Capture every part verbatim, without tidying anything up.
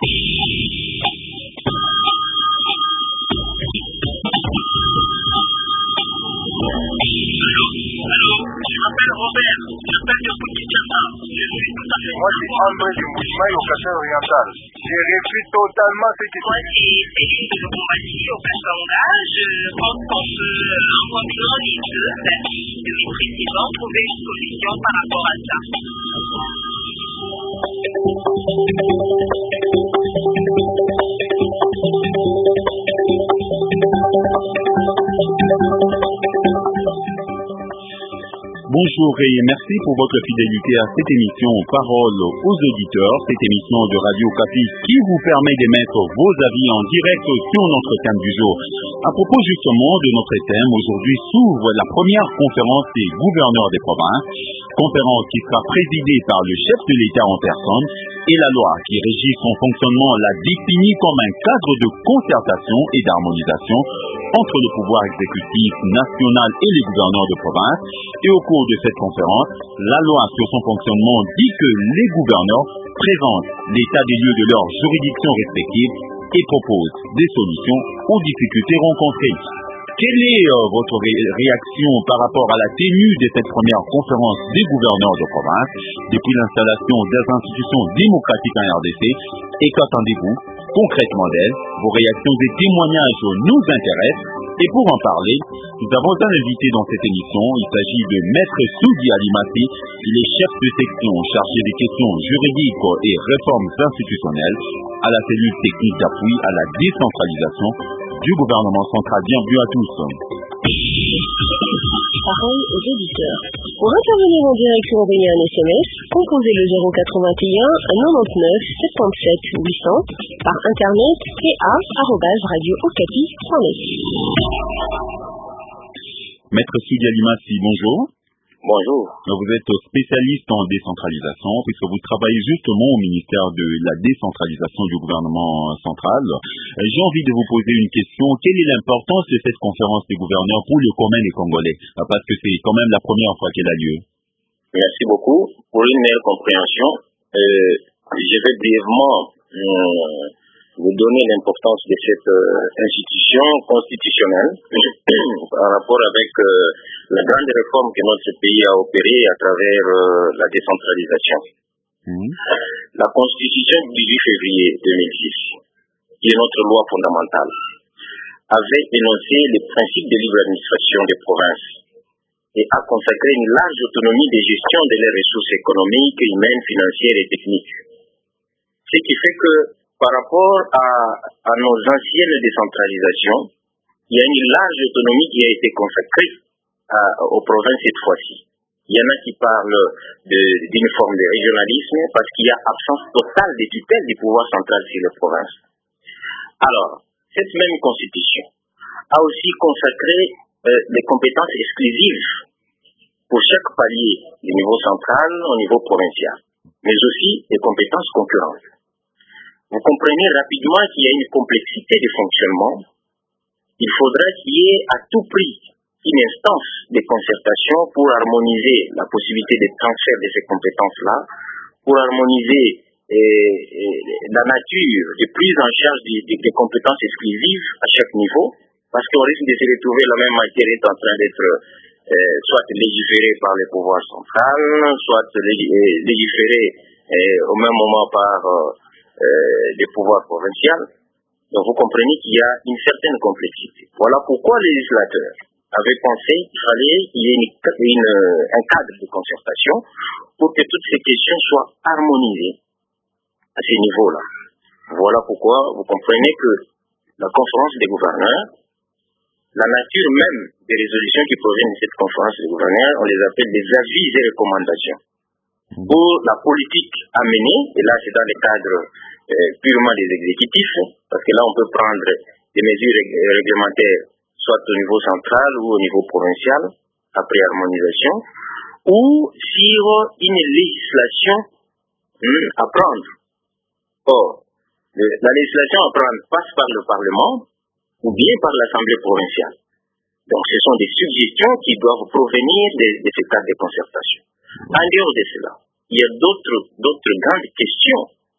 Je m'appelle Robert, j'appelle de Kinshasa. Je suis tout à fait... Moi, c'est André du Mouchimaï au Cassel Oriental. J'ai réussi totalement ce qui... Moi, c'est Céline de Bombati au Kassanga. Je pense qu'on peut, en combinant les deux services de précédents, trouver une solution par rapport à ça. Bonjour et merci pour votre fidélité à cette émission Parole aux auditeurs, cette émission de Radio Okapi qui vous permet d'émettre vos avis en direct sur notre thème du jour. À propos justement de notre thème, aujourd'hui s'ouvre la première conférence des gouverneurs des provinces, conférence qui sera présidée par le chef de l'État en personne, et la loi qui régit son fonctionnement la définit comme un cadre de concertation et d'harmonisation entre le pouvoir exécutif national et les gouverneurs de province. Et au cours de cette conférence, la loi sur son fonctionnement dit que les gouverneurs présentent l'état des lieux de leurs juridictions respectives et proposent des solutions aux difficultés rencontrées. Quelle est euh, votre ré- réaction par rapport à la tenue de cette première conférence des gouverneurs de province depuis l'installation des institutions démocratiques en R D C et qu'attendez-vous concrètement d'elle? Vos réactions et témoignages nous intéressent et pour en parler, nous avons un invité dans cette émission. Il s'agit de Maître Soudi Alimati. Il est chef de section chargé des questions juridiques et réformes institutionnelles à la cellule technique d'appui à la décentralisation du gouvernement central. Bienvenue à tous. Parole aux auditeurs. Pour intervenir en direct ou envoyer un S M S, composez le zéro quatre-vingt-un quatre-vingt-dix-neuf soixante-sept huit cents par internet p a arobase radio okapi point net. Maître Soudi Alimati, bonjour. Bonjour. Vous êtes spécialiste en décentralisation puisque vous travaillez justement au ministère de la décentralisation du gouvernement central. J'ai envie de vous poser une question. Quelle est l'importance de cette conférence des gouverneurs pour le commun des Congolais? Parce que c'est quand même la première fois qu'elle a lieu. Merci beaucoup pour une meilleure compréhension. Euh, je vais brièvement euh, vous donner l'importance de cette euh, institution constitutionnelle en rapport avec euh, la grande réforme que notre pays a opérée à travers euh, la décentralisation. Mmh. La Constitution du dix-huit février deux mille six, qui est notre loi fondamentale, avait énoncé les principes de libre administration des provinces et a consacré une large autonomie de gestion de leurs ressources économiques, humaines, financières et techniques. Ce qui fait que par rapport à, à nos anciennes décentralisations, il y a une large autonomie qui a été consacrée à, aux provinces cette fois-ci. Il y en a qui parlent de, d'une forme de régionalisme parce qu'il y a absence totale de tutelle du pouvoir central sur les provinces. Alors, cette même constitution a aussi consacré euh, des compétences exclusives pour chaque palier du niveau central au niveau provincial, mais aussi des compétences concurrentes. Vous comprenez rapidement qu'il y a une complexité de fonctionnement. Il faudra qu'il y ait à tout prix une instance de concertation pour harmoniser la possibilité de transfert de ces compétences-là, pour harmoniser eh, eh, la nature de prise en charge des, des, des compétences exclusives à chaque niveau, parce qu'on risque de se retrouver la même matière est en train d'être eh, soit légiférée par le pouvoir central, soit légiférée eh, au même moment par euh, les pouvoirs provinciaux. Donc vous comprenez qu'il y a une certaine complexité. Voilà pourquoi les législateurs avaient pensé qu'il fallait qu'il y ait une, une, un cadre de concertation pour que toutes ces questions soient harmonisées à ce niveau-là. Voilà pourquoi vous comprenez que la conférence des gouverneurs, la nature même des résolutions qui proviennent de cette conférence des gouverneurs, on les appelle des avis et recommandations. Pour la politique à mener, et là c'est dans le cadre euh, purement des exécutifs, parce que là on peut prendre des mesures réglementaires soit au niveau central ou au niveau provincial, après harmonisation, ou sur une législation hum, à prendre. Or, le, la législation à prendre passe par le Parlement ou bien par l'Assemblée provinciale. Donc ce sont des suggestions qui doivent provenir de, de ce cadre de concertation. En dehors de cela, il y a d'autres, d'autres grandes questions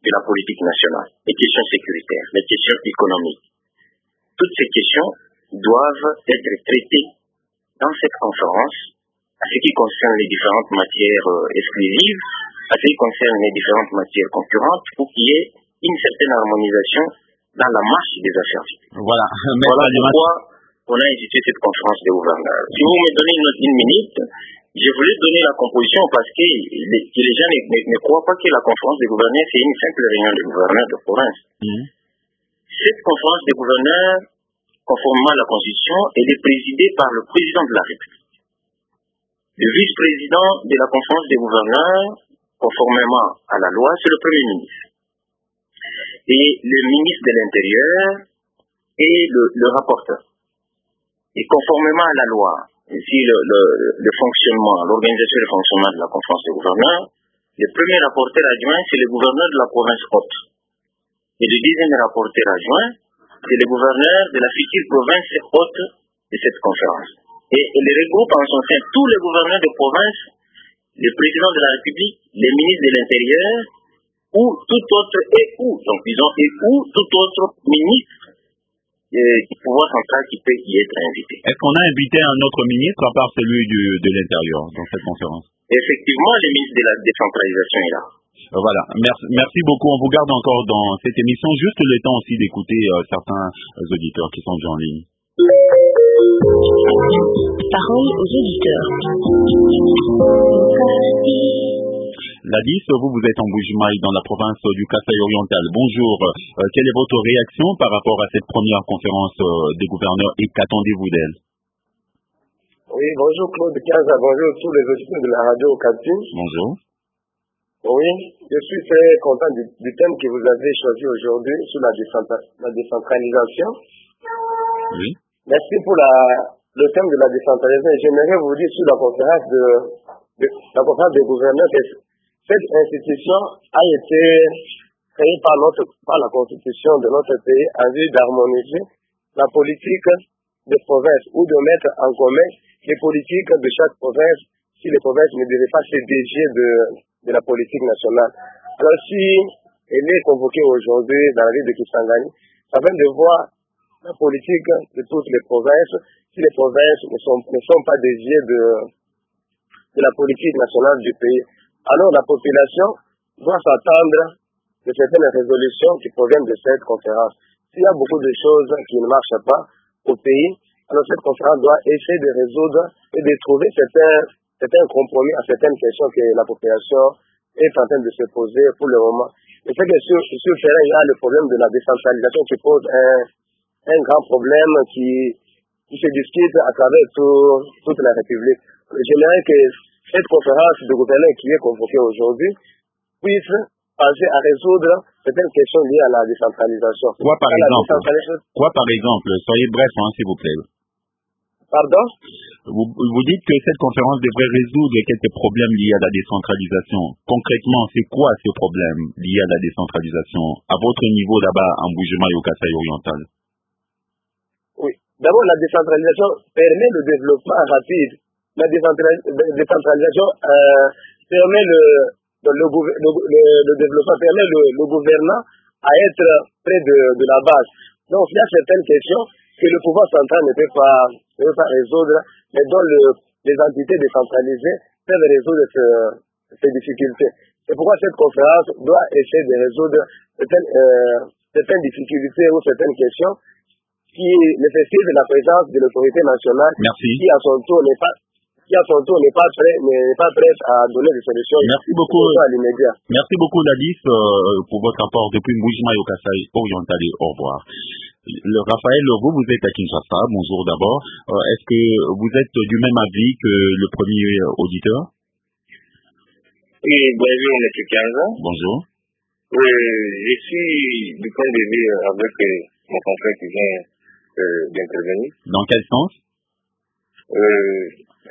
de la politique nationale, les questions sécuritaires, les questions économiques. Toutes ces questions doivent être traitées dans cette conférence à ce qui concerne les différentes matières euh, exclusives, à ce qui concerne les différentes matières concurrentes, pour qu'il y ait une certaine harmonisation dans la marche des affaires. Voilà. Voilà pourquoi on a institué cette conférence des gouverneurs. Si vous me donnez une, une minute, je voulais donner la composition parce que les, que les gens ne, ne, ne croient pas que la conférence des gouverneurs, c'est une simple réunion des gouverneurs de province. Mmh. Cette conférence des gouverneurs, conformément à la Constitution, elle est présidée par le président de la République. Le vice-président de la conférence des gouverneurs, conformément à la loi, c'est le Premier ministre. Et le ministre de l'Intérieur est le, le rapporteur. Et conformément à la loi, ici le, le, le fonctionnement, l'organisation et le fonctionnement de la conférence des gouverneurs, le premier rapporteur adjoint, c'est le gouverneur de la province haute. Et le deuxième rapporteur adjoint, c'est le gouverneur de la future province haute de cette conférence. Et il regroupe en son sein tous les gouverneurs de province, le président de la République, les ministres de l'Intérieur, ou tout autre et ou, donc disons et ou tout autre ministre euh, du pouvoir central qui peut y être invité. Est-ce qu'on a invité un autre ministre à part celui du, de l'Intérieur dans cette conférence? Effectivement, le ministre de la décentralisation est là. Euh, voilà, merci, merci beaucoup. On vous garde encore dans cette émission, juste le temps aussi d'écouter euh, certains auditeurs qui sont déjà en ligne. Parole aux auditeurs. Ladis, vous, vous êtes en Bujimaï dans la province du Kasaï oriental. Bonjour. Euh, quelle est votre réaction par rapport à cette première conférence euh, des gouverneurs et qu'attendez-vous d'elle? Oui, bonjour Claude Kaza, bonjour tous les auditeurs de la radio Okapi. Bonjour. Oui, je suis très content du, du thème que vous avez choisi aujourd'hui sur la, décentra- la décentralisation. Oui. Merci pour la, le thème de la décentralisation. J'aimerais vous dire sur la conférence de, de la conférence des gouverneurs que cette institution a été créée par notre, par la constitution de notre pays en vue d'harmoniser la politique des provinces ou de mettre en commun les politiques de chaque province si les provinces ne devaient pas se dévier de, de la politique nationale. Alors si elle est convoquée aujourd'hui dans la ville de Kisangani, ça vient de voir la politique de toutes les provinces, si les provinces ne sont, ne sont pas déviées de, de la politique nationale du pays. Alors la population doit s'attendre de certaines résolutions qui proviennent de cette conférence. S'il y a beaucoup de choses qui ne marchent pas au pays, alors cette conférence doit essayer de résoudre et de trouver certains, certains compromis à certaines questions que la population est en train de se poser pour le moment. Et c'est que sur, sur le terrain, il y a le problème de la décentralisation qui pose un, un grand problème qui, qui se discute à travers tout, toute la République. J'aimerais que cette conférence de gouverneurs qui est convoquée aujourd'hui puisse penser à résoudre certaines questions liées à la décentralisation. Quoi par exemple? Quoi par exemple? Soyez bref, hein, s'il vous plaît. Pardon? Vous, vous dites que cette conférence devrait résoudre quelques problèmes liés à la décentralisation. Concrètement, c'est quoi ces problèmes liés à la décentralisation à votre niveau là-bas en Bujimaï au Kasaï oriental? Oui. D'abord, la décentralisation permet le développement rapide. La décentralisation euh, permet le, le, le, le, le développement, permet le, le gouvernement à être près de, de la base. Donc, il y a certaines questions que le pouvoir central ne peut pas, ne peut pas résoudre, mais dont le, les entités décentralisées peuvent résoudre ce, ces difficultés. C'est pourquoi cette conférence doit essayer de résoudre certaines, euh, certaines difficultés ou certaines questions qui nécessitent la présence de l'autorité nationale. Merci. Qui à son tour n'est pas qui à son tour n'est pas prêt, n'est pas prête à donner des solutions. Merci beaucoup. À l'immédiat. Merci beaucoup, Ladis, euh, pour votre rapport depuis Bujimaï au Kasaï oriental. Au revoir. Le Raphaël, vous, vous êtes à Kinshasa. Bonjour d'abord. Euh, est-ce que vous êtes du même avis que le premier auditeur? Oui, bonjour, M. Kanza. Bonjour. Euh, je suis du point de vue avec euh, mon confrère qui vient euh, d'intervenir. Dans quel sens? Euh,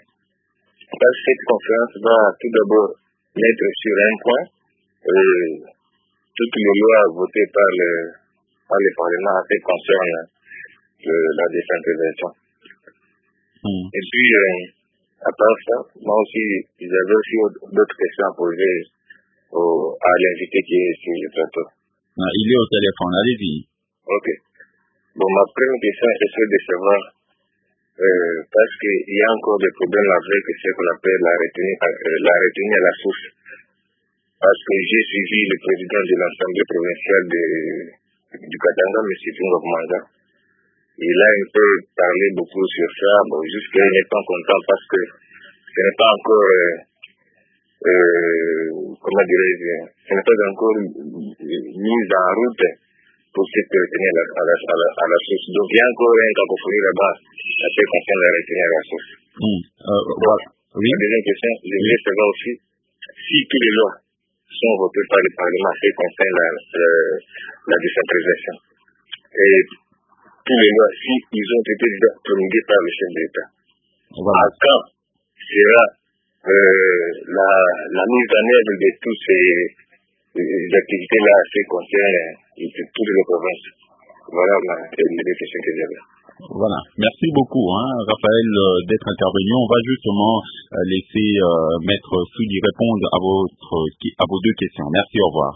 cette conférence va tout d'abord mettre sur un point euh, toutes les lois votées par le, par le Parlement en ce qui concerne euh, la décentralisation. Mmh. Et puis, euh, à part ça, moi aussi, j'avais aussi d'autres questions à poser au, à l'invité qui est sur le plateau. Ah, il est au téléphone, allez-y. Ok. Bon, ma première question est celle de savoir, euh, parce qu'il y a encore des problèmes avec ce qu'on appelle la retenue, euh, la retenue à la source. Parce que j'ai suivi le président de l'Assemblée provinciale de, du Katanga, M. Fingov Manga. Il a un peu parlé beaucoup sur ça. Bon, jusqu'à il n'est pas content parce que ce n'est pas encore, euh, euh, comment dirais-je, ce n'est pas encore mis en route pour cette retenue à la, à la, à la, à la source. Donc il y a encore un cacophonie là-bas à ce qui concerne la retenue à la source. Mmh. Euh, Donc, oui. La deuxième question, je voulais savoir aussi si toutes les lois sont votées par le Parlement, ce qui concerne la, la, la décentralisation. Et tous les lois, si ils ont été déjà promulgués par le chef de l'État. Voilà. À quand sera euh, la, la mise en œuvre de toutes ces, ces activités-là, ce qui concerne toutes les provinces? Voilà les deux questions que j'avais. Voilà, merci beaucoup, hein, Raphaël, euh, d'être intervenu. On va justement euh, laisser euh, Maître Soudi répondre à votre à vos deux questions. Merci, au revoir.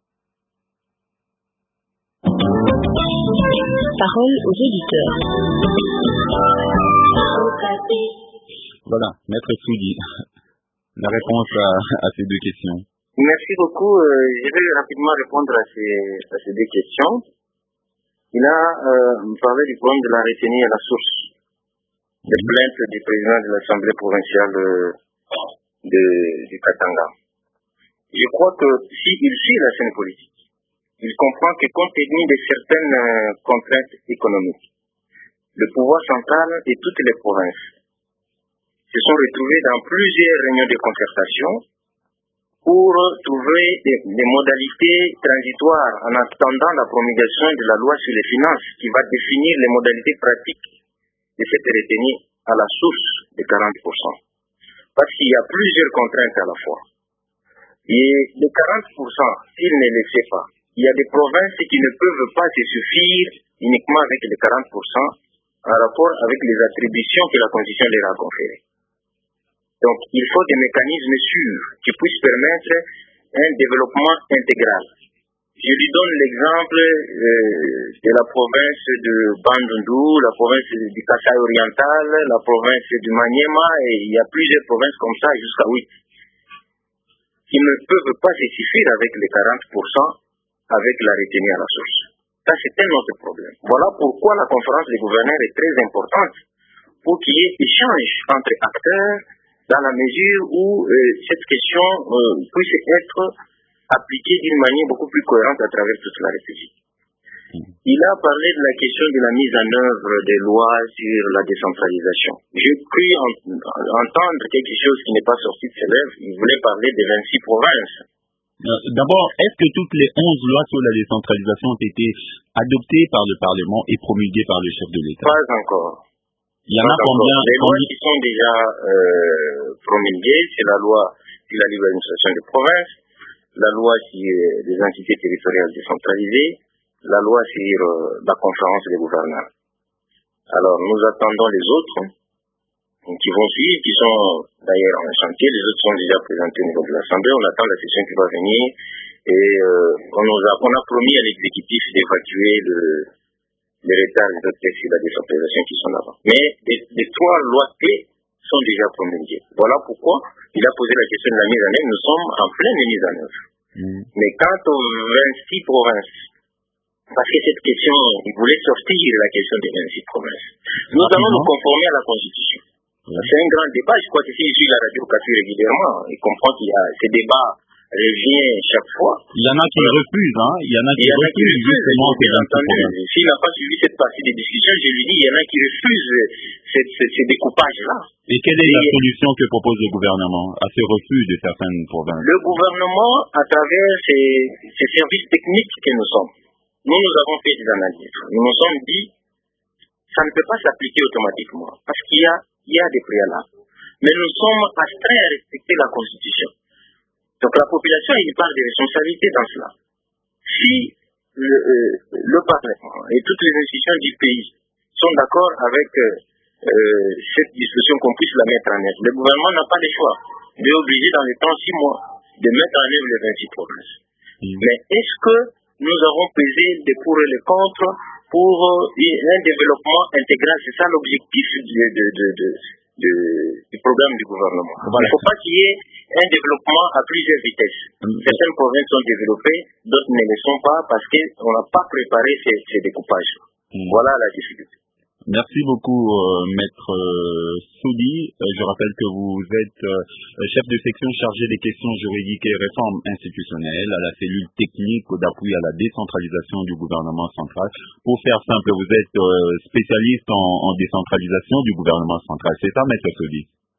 Parole aux auditeurs. Voilà, Maître Soudi, la réponse à, à ces deux questions. Merci beaucoup. Euh, je vais rapidement répondre à ces, à ces deux questions. Il a euh, parlé du problème de la retenue à la source, des plaintes du président de l'Assemblée provinciale de, de, du Katanga. Je crois que s'il suit la scène politique, il comprend que compte tenu de certaines euh, contraintes économiques, le pouvoir central et toutes les provinces se sont retrouvés dans plusieurs réunions de concertation pour trouver des, des modalités transitoires en attendant la promulgation de la loi sur les finances qui va définir les modalités pratiques de cette retenue à la source de quarante pour cent. Parce qu'il y a plusieurs contraintes à la fois. Et les quarante pour cent, s'ils ne les fait pas, il y a des provinces qui ne peuvent pas se suffire uniquement avec les quarante pour cent en rapport avec les attributions que la Constitution leur a conférées. Donc, il faut des mécanismes sûrs qui puissent permettre un développement intégral. Je lui donne l'exemple euh, de la province de Bandundu, la province du Kasaï oriental, la province du Maniema, et il y a plusieurs provinces comme ça, jusqu'à huit, qui ne peuvent pas se suffire avec les quarante pour cent avec la retenue à la source. Ça, c'est un autre problème. Voilà pourquoi la conférence des gouverneurs est très importante, pour qu'il y ait échange entre acteurs, dans la mesure où euh, cette question euh, puisse être appliquée d'une manière beaucoup plus cohérente à travers toute la République. Il a parlé de la question de la mise en œuvre des lois sur la décentralisation. J'ai cru en, entendre quelque chose qui n'est pas sorti de ses lèvres. Il voulait parler des vingt-six provinces. D'abord, est-ce que toutes les onze lois sur la décentralisation ont été adoptées par le Parlement et promulguées par le chef de l'État? Pas encore. Il y en a combien? Les lois qui sont déjà euh, promulguées, c'est la loi sur la libre administration des provinces, la loi sur les entités territoriales décentralisées, la loi sur euh, la conférence des gouverneurs. Alors, nous attendons les autres qui vont suivre, qui sont d'ailleurs en chantier. Les autres sont déjà présentés au niveau de l'Assemblée. On attend la session qui va venir et euh, on, nous a, on a promis à l'exécutif d'évacuer le les retards des autres textes sur la décentralisation qui sont là-bas. Mais les, les trois lois clés sont déjà promulguées. Voilà pourquoi il a posé la question de la mise en œuvre. Nous sommes en pleine mise en œuvre. Mmh. Mais quant aux vingt-six provinces, parce que cette question, il voulait sortir la question des vingt-six provinces. Nous allons nous conformer à la Constitution. Mmh. C'est un grand débat. Je crois que si je suis la radio Okapi régulièrement, il comprend qu'il y a ces débats revient chaque fois. Il y en a qui refusent, hein. Il y en a qui refusent justement ces vingt-six provinces. S'il n'a pas suivi cette partie des discussions, je lui dis, il y en a qui refusent cette, cette, ces découpages-là. Et quelle est Et la solution que propose le gouvernement à ce refus de certaines provinces? Le gouvernement, à travers ses, ses services techniques que nous sommes, nous, nous avons fait des analyses. Nous nous sommes dit, ça ne peut pas s'appliquer automatiquement, parce qu'il y a, il y a des préalables. Mais nous sommes astreints à respecter la Constitution. Donc la population a une part de responsabilité dans cela. Si le, euh, le Parlement et toutes les institutions du pays sont d'accord avec euh, cette discussion qu'on puisse la mettre en œuvre, le gouvernement n'a pas le choix. Il est obligé dans les temps six mois de mettre en œuvre les vingt-six provinces. Mm. Mais est-ce que nous avons pesé des pour et les contre pour un développement intégral? C'est ça l'objectif de, de, de, de, de, du programme du gouvernement. Voilà. Il ne faut pas qu'il y ait un développement à plusieurs vitesses. Mm. Certaines provinces sont développées, d'autres ne le sont pas parce qu'on n'a pas préparé ces, ces découpages. Mm. Voilà la difficulté. Merci beaucoup, euh, Maître euh, Soudi. Euh, je rappelle que vous êtes euh, chef de section chargé des questions juridiques et réformes institutionnelles à la cellule technique d'appui à la décentralisation du gouvernement central. Pour faire simple, vous êtes euh, spécialiste en, en décentralisation du gouvernement central. C'est ça, Maître Soudi?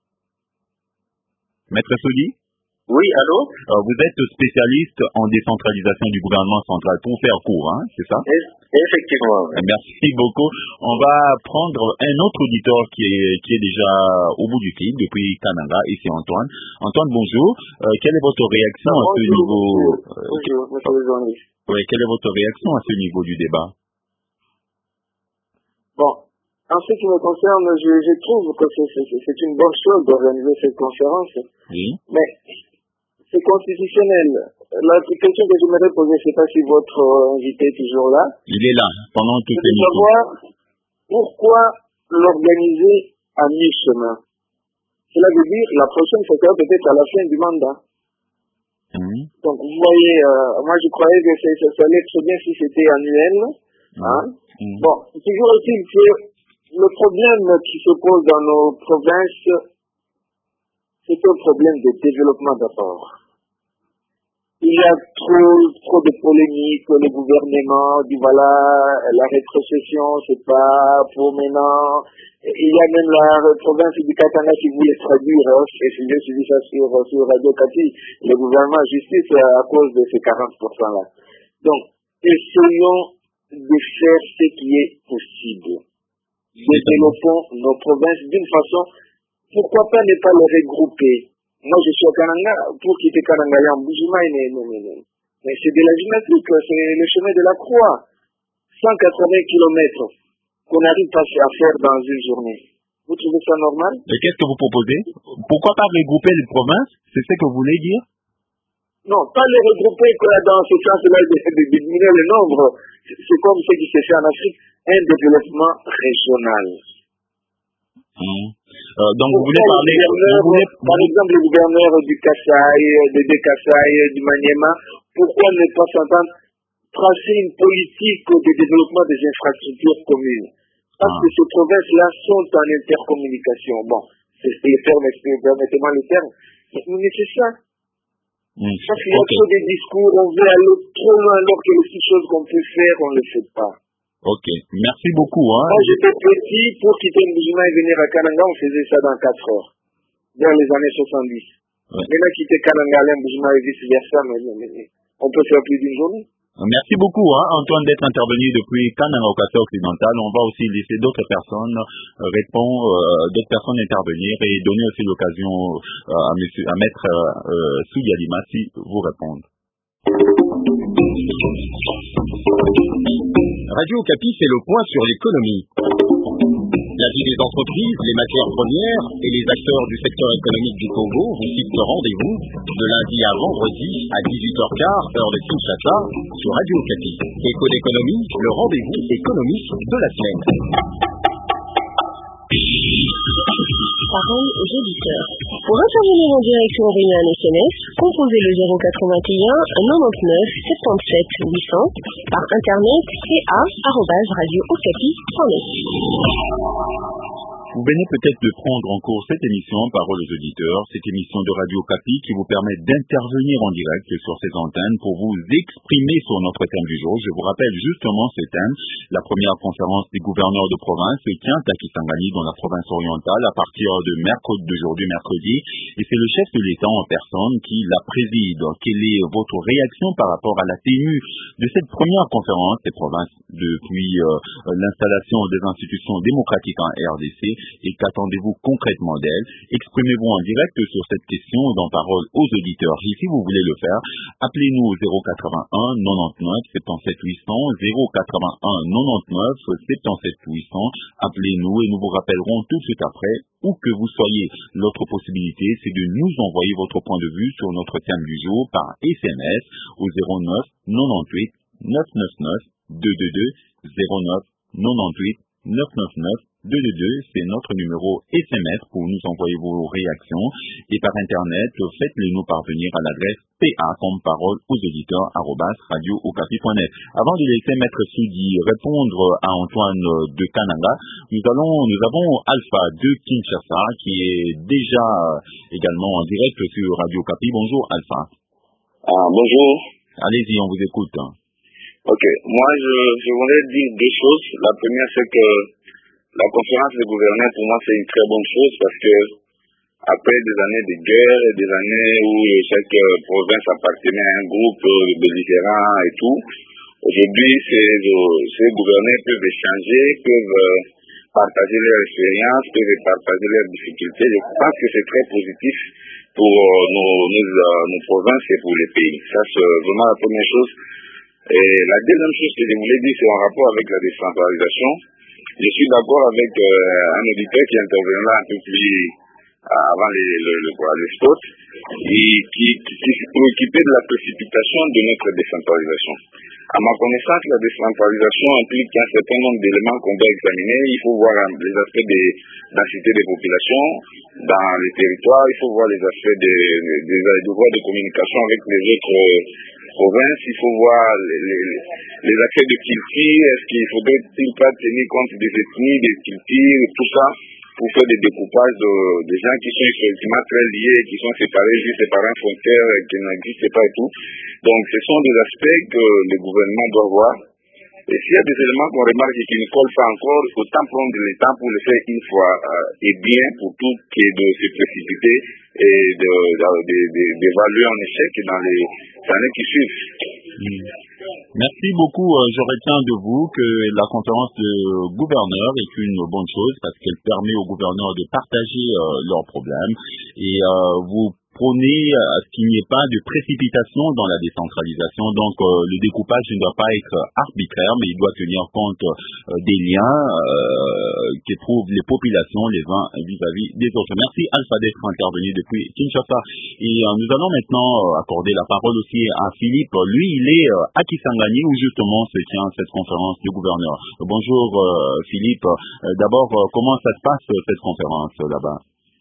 Maître Soudi? Oui, allô? euh, Vous êtes spécialiste en décentralisation du gouvernement central. Pour faire court, hein, c'est ça? Effectivement. Merci beaucoup. On va prendre un autre auditeur qui est, qui est déjà au bout du fil depuis Kananga, et c'est Antoine. Antoine, bonjour. Euh, quelle est votre réaction ah, à ce bonjour, niveau euh, Bonjour, monsieur le journaliste. Oui, quelle est votre réaction à ce niveau du débat? Bon, en ce qui me concerne, je, je trouve que c'est une bonne chose d'organiser cette conférence. Oui. Mais c'est constitutionnel. La question que j'aimerais poser, je ne sais pas si votre invité est toujours là. Il est là, pendant toutes les minutes. Savoir pourquoi l'organiser à mi-chemin. Cela veut dire la prochaine, c'est peut-être à la fin du mandat. Mmh. Donc, vous voyez, euh, moi je croyais que ça allait très bien si c'était annuel. Hein? Mmh. Bon, toujours est-il que le problème qui se pose dans nos provinces, c'est un problème de développement d'abord. Il y a trop, trop de polémiques, le gouvernement dit voilà, la rétrocession, c'est pas pour maintenant. Il y a même la province du Katanga qui voulait traduire, hein, et j'ai suivi ça sur, sur Radio Kati, le gouvernement justice à cause de ces quarante pour cent là. Donc, essayons de faire ce qui est possible. Développons nos provinces d'une façon, pourquoi pas ne pas les regrouper. Moi, je suis au Kananga, pour quitter Kananga, en Bujimaï, mais c'est de la gymnastique, c'est le chemin de la croix. cent quatre-vingts kilomètres qu'on arrive à faire dans une journée. Vous trouvez ça normal? Et qu'est-ce que vous proposez? Pourquoi pas regrouper les provinces? C'est ce que vous voulez dire? Non, pas les regrouper dans ce sens-là de, de, de diminuer le nombre. C'est comme ce qui se fait en Afrique, un développement régional. Mmh. Euh, donc vous voulez parler... Vous voulez... Par exemple, le gouverneur du Kasaï, de, de Kasaï, du Maniema, pourquoi ne pas s'entendre tracer une politique de développement des infrastructures communes? Parce ah. que ces provinces-là sont en intercommunication. Bon, c'est le terme, permettez-moi le terme, mais c'est ça. Mmh. Parce qu'il y a okay. trop de discours, on veut aller trop loin alors que les choses qu'on peut faire, on ne le fait pas. Ok, merci beaucoup. Hein. Moi, j'étais petit, pour quitter Mbujima et venir à Kananga, on faisait ça dans quatre heures, vers les années soixante-dix. Ouais. Maintenant, quitter Kananga, aller à Mbujima et vice-versa, mais, mais, mais on peut faire plus d'une journée. Merci beaucoup, hein, Antoine, d'être intervenu depuis Kananga au Kassai occidental. On va aussi laisser d'autres personnes euh, répondre, euh, d'autres personnes intervenir et donner aussi l'occasion euh, à, monsieur, à Maître euh, Soudi Alima si vous répondre. Radio Okapi fait le point sur l'économie. La vie des entreprises, les matières premières et les acteurs du secteur économique du Congo vous fixent rendez-vous de lundi à vendredi à dix-huit heures quinze, heure de Kinshasa, sur Radio Okapi. Éco d'économie, le rendez-vous économique de la semaine. Parole aux auditeurs. Pour intervenir en direct ou envoyer un S M S, composez le zéro quatre-vingt-un quatre-vingt-dix-neuf soixante-dix-sept huit cents par internet c a arobase radio okapi point net. Vous venez peut-être de prendre en cours cette émission Parole aux auditeurs, cette émission de Radio Okapi qui vous permet d'intervenir en direct sur ces antennes pour vous exprimer sur notre thème du jour. Je vous rappelle justement ce thème, la première conférence des gouverneurs de province se tient à Kisangani dans la province orientale à partir de mercredi, d'aujourd'hui mercredi, et c'est le chef de l'État en personne qui la préside. Quelle est votre réaction par rapport à la tenue de cette première conférence des provinces depuis euh, l'installation des institutions démocratiques en R D C? et qu'attendez-vous concrètement d'elle? Exprimez-vous en direct sur cette question dans Parole aux auditeurs. Et si vous voulez le faire, appelez-nous au zéro quatre-vingt-un quatre-vingt-neuf soixante-dix-sept huit cents, zéro quatre-vingt-un quatre-vingt-neuf soixante-dix-sept huit cents. Appelez-nous et nous vous rappellerons tout de suite après, où que vous soyez. L'autre possibilité, c'est de nous envoyer votre point de vue sur notre thème du jour par S M S au zéro neuf quatre-vingt-huit neuf cent quatre-vingt-neuf deux cent vingt-deux, zéro neuf quatre-vingt-huit neuf cent quatre-vingt-neuf deux cent vingt-deux. C'est notre numéro S M S pour nous envoyer vos réactions. Et par Internet, faites-les nous parvenir à l'adresse P A comme parole aux auditeurs arobase radio okapi point net. Avant de laisser Maître Soudi répondre à Antoine de Kananga, nous allons, nous avons Alpha de Kinshasa qui est déjà également en direct sur Radio Okapi. Bonjour Alpha. Ah, bonjour. Allez-y, on vous écoute. Ok, moi je, je voudrais dire deux choses. La première, c'est que la conférence des gouverneurs, pour moi, c'est une très bonne chose parce que après des années de guerre et des années où chaque province appartenait à un groupe belligérant et tout, aujourd'hui, ces, ces gouverneurs peuvent échanger, peuvent partager leurs expériences, peuvent partager leurs difficultés. Je pense que c'est très positif pour nos, nos, nos provinces et pour les pays. Ça, c'est vraiment la première chose. Et la deuxième chose que je voulais dire, c'est en rapport avec la décentralisation. Je suis d'accord avec euh, un auditeur qui interviendra un peu plus euh, avant les, le, le, le spot et qui, qui, qui s'est préoccupé de la précipitation de notre décentralisation. À ma connaissance, la décentralisation implique un certain nombre d'éléments qu'on doit examiner. Il faut voir les aspects de densité des populations dans les territoires, il faut voir les aspects des, des, des voies de communication avec les autres provinces, il faut voir les, les, les aspects de culture, est-ce qu'il faudrait-il pas tenir compte des ethnies, des cultures, tout ça, pour faire des découpages de, des gens qui sont effectivement très liés, qui sont séparés juste par un frontière, qui n'existent pas et tout. Donc ce sont des aspects que le gouvernement doit voir. Et s'il y a des éléments qu'on remarque et qui ne collent pas encore, autant prendre le temps pour le faire une fois euh, et bien pour tout qui est de se précipiter et d'évaluer en échec dans les années qui suivent. Mmh. Merci beaucoup. Je retiens de vous que la conférence de gouverneurs est une bonne chose parce qu'elle permet aux gouverneurs de partager euh, leurs problèmes et euh, vous prônez à ce qu'il n'y ait pas de précipitation dans la décentralisation. Donc euh, le découpage ne doit pas être arbitraire, mais il doit tenir compte euh, des liens euh, qu'éprouvent les populations les uns vis-à-vis des autres. Merci Alpha d'être intervenu depuis Kinshasa. Et euh, nous allons maintenant euh, accorder la parole aussi à Philippe. Lui, il est euh, à Kisangani où justement se tient cette conférence du gouverneur. Euh, bonjour euh, Philippe. Euh, D'abord, euh, comment ça se passe cette conférence euh, là-bas?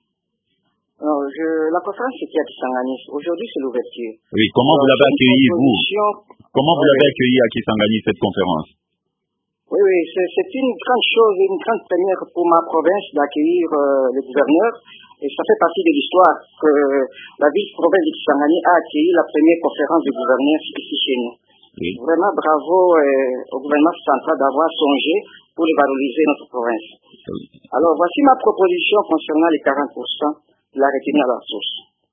Alors, je, la conférence était à Kisangani. Aujourd'hui, c'est l'ouverture. Oui, comment vous l'avez accueilli, vous? Comment vous oui. l'avez accueilli à Kisangani, cette conférence? Oui, oui, c'est une grande chose, une grande première pour ma province d'accueillir euh, le gouverneur. Et ça fait partie de l'histoire que la ville-province de Kisangani a accueilli la première conférence du gouverneur ici chez nous. Oui. Vraiment, bravo euh, au gouvernement central d'avoir songé pour valoriser notre province. Oui. Alors, voici ma proposition concernant les quarante pour cent. La retenue à la source.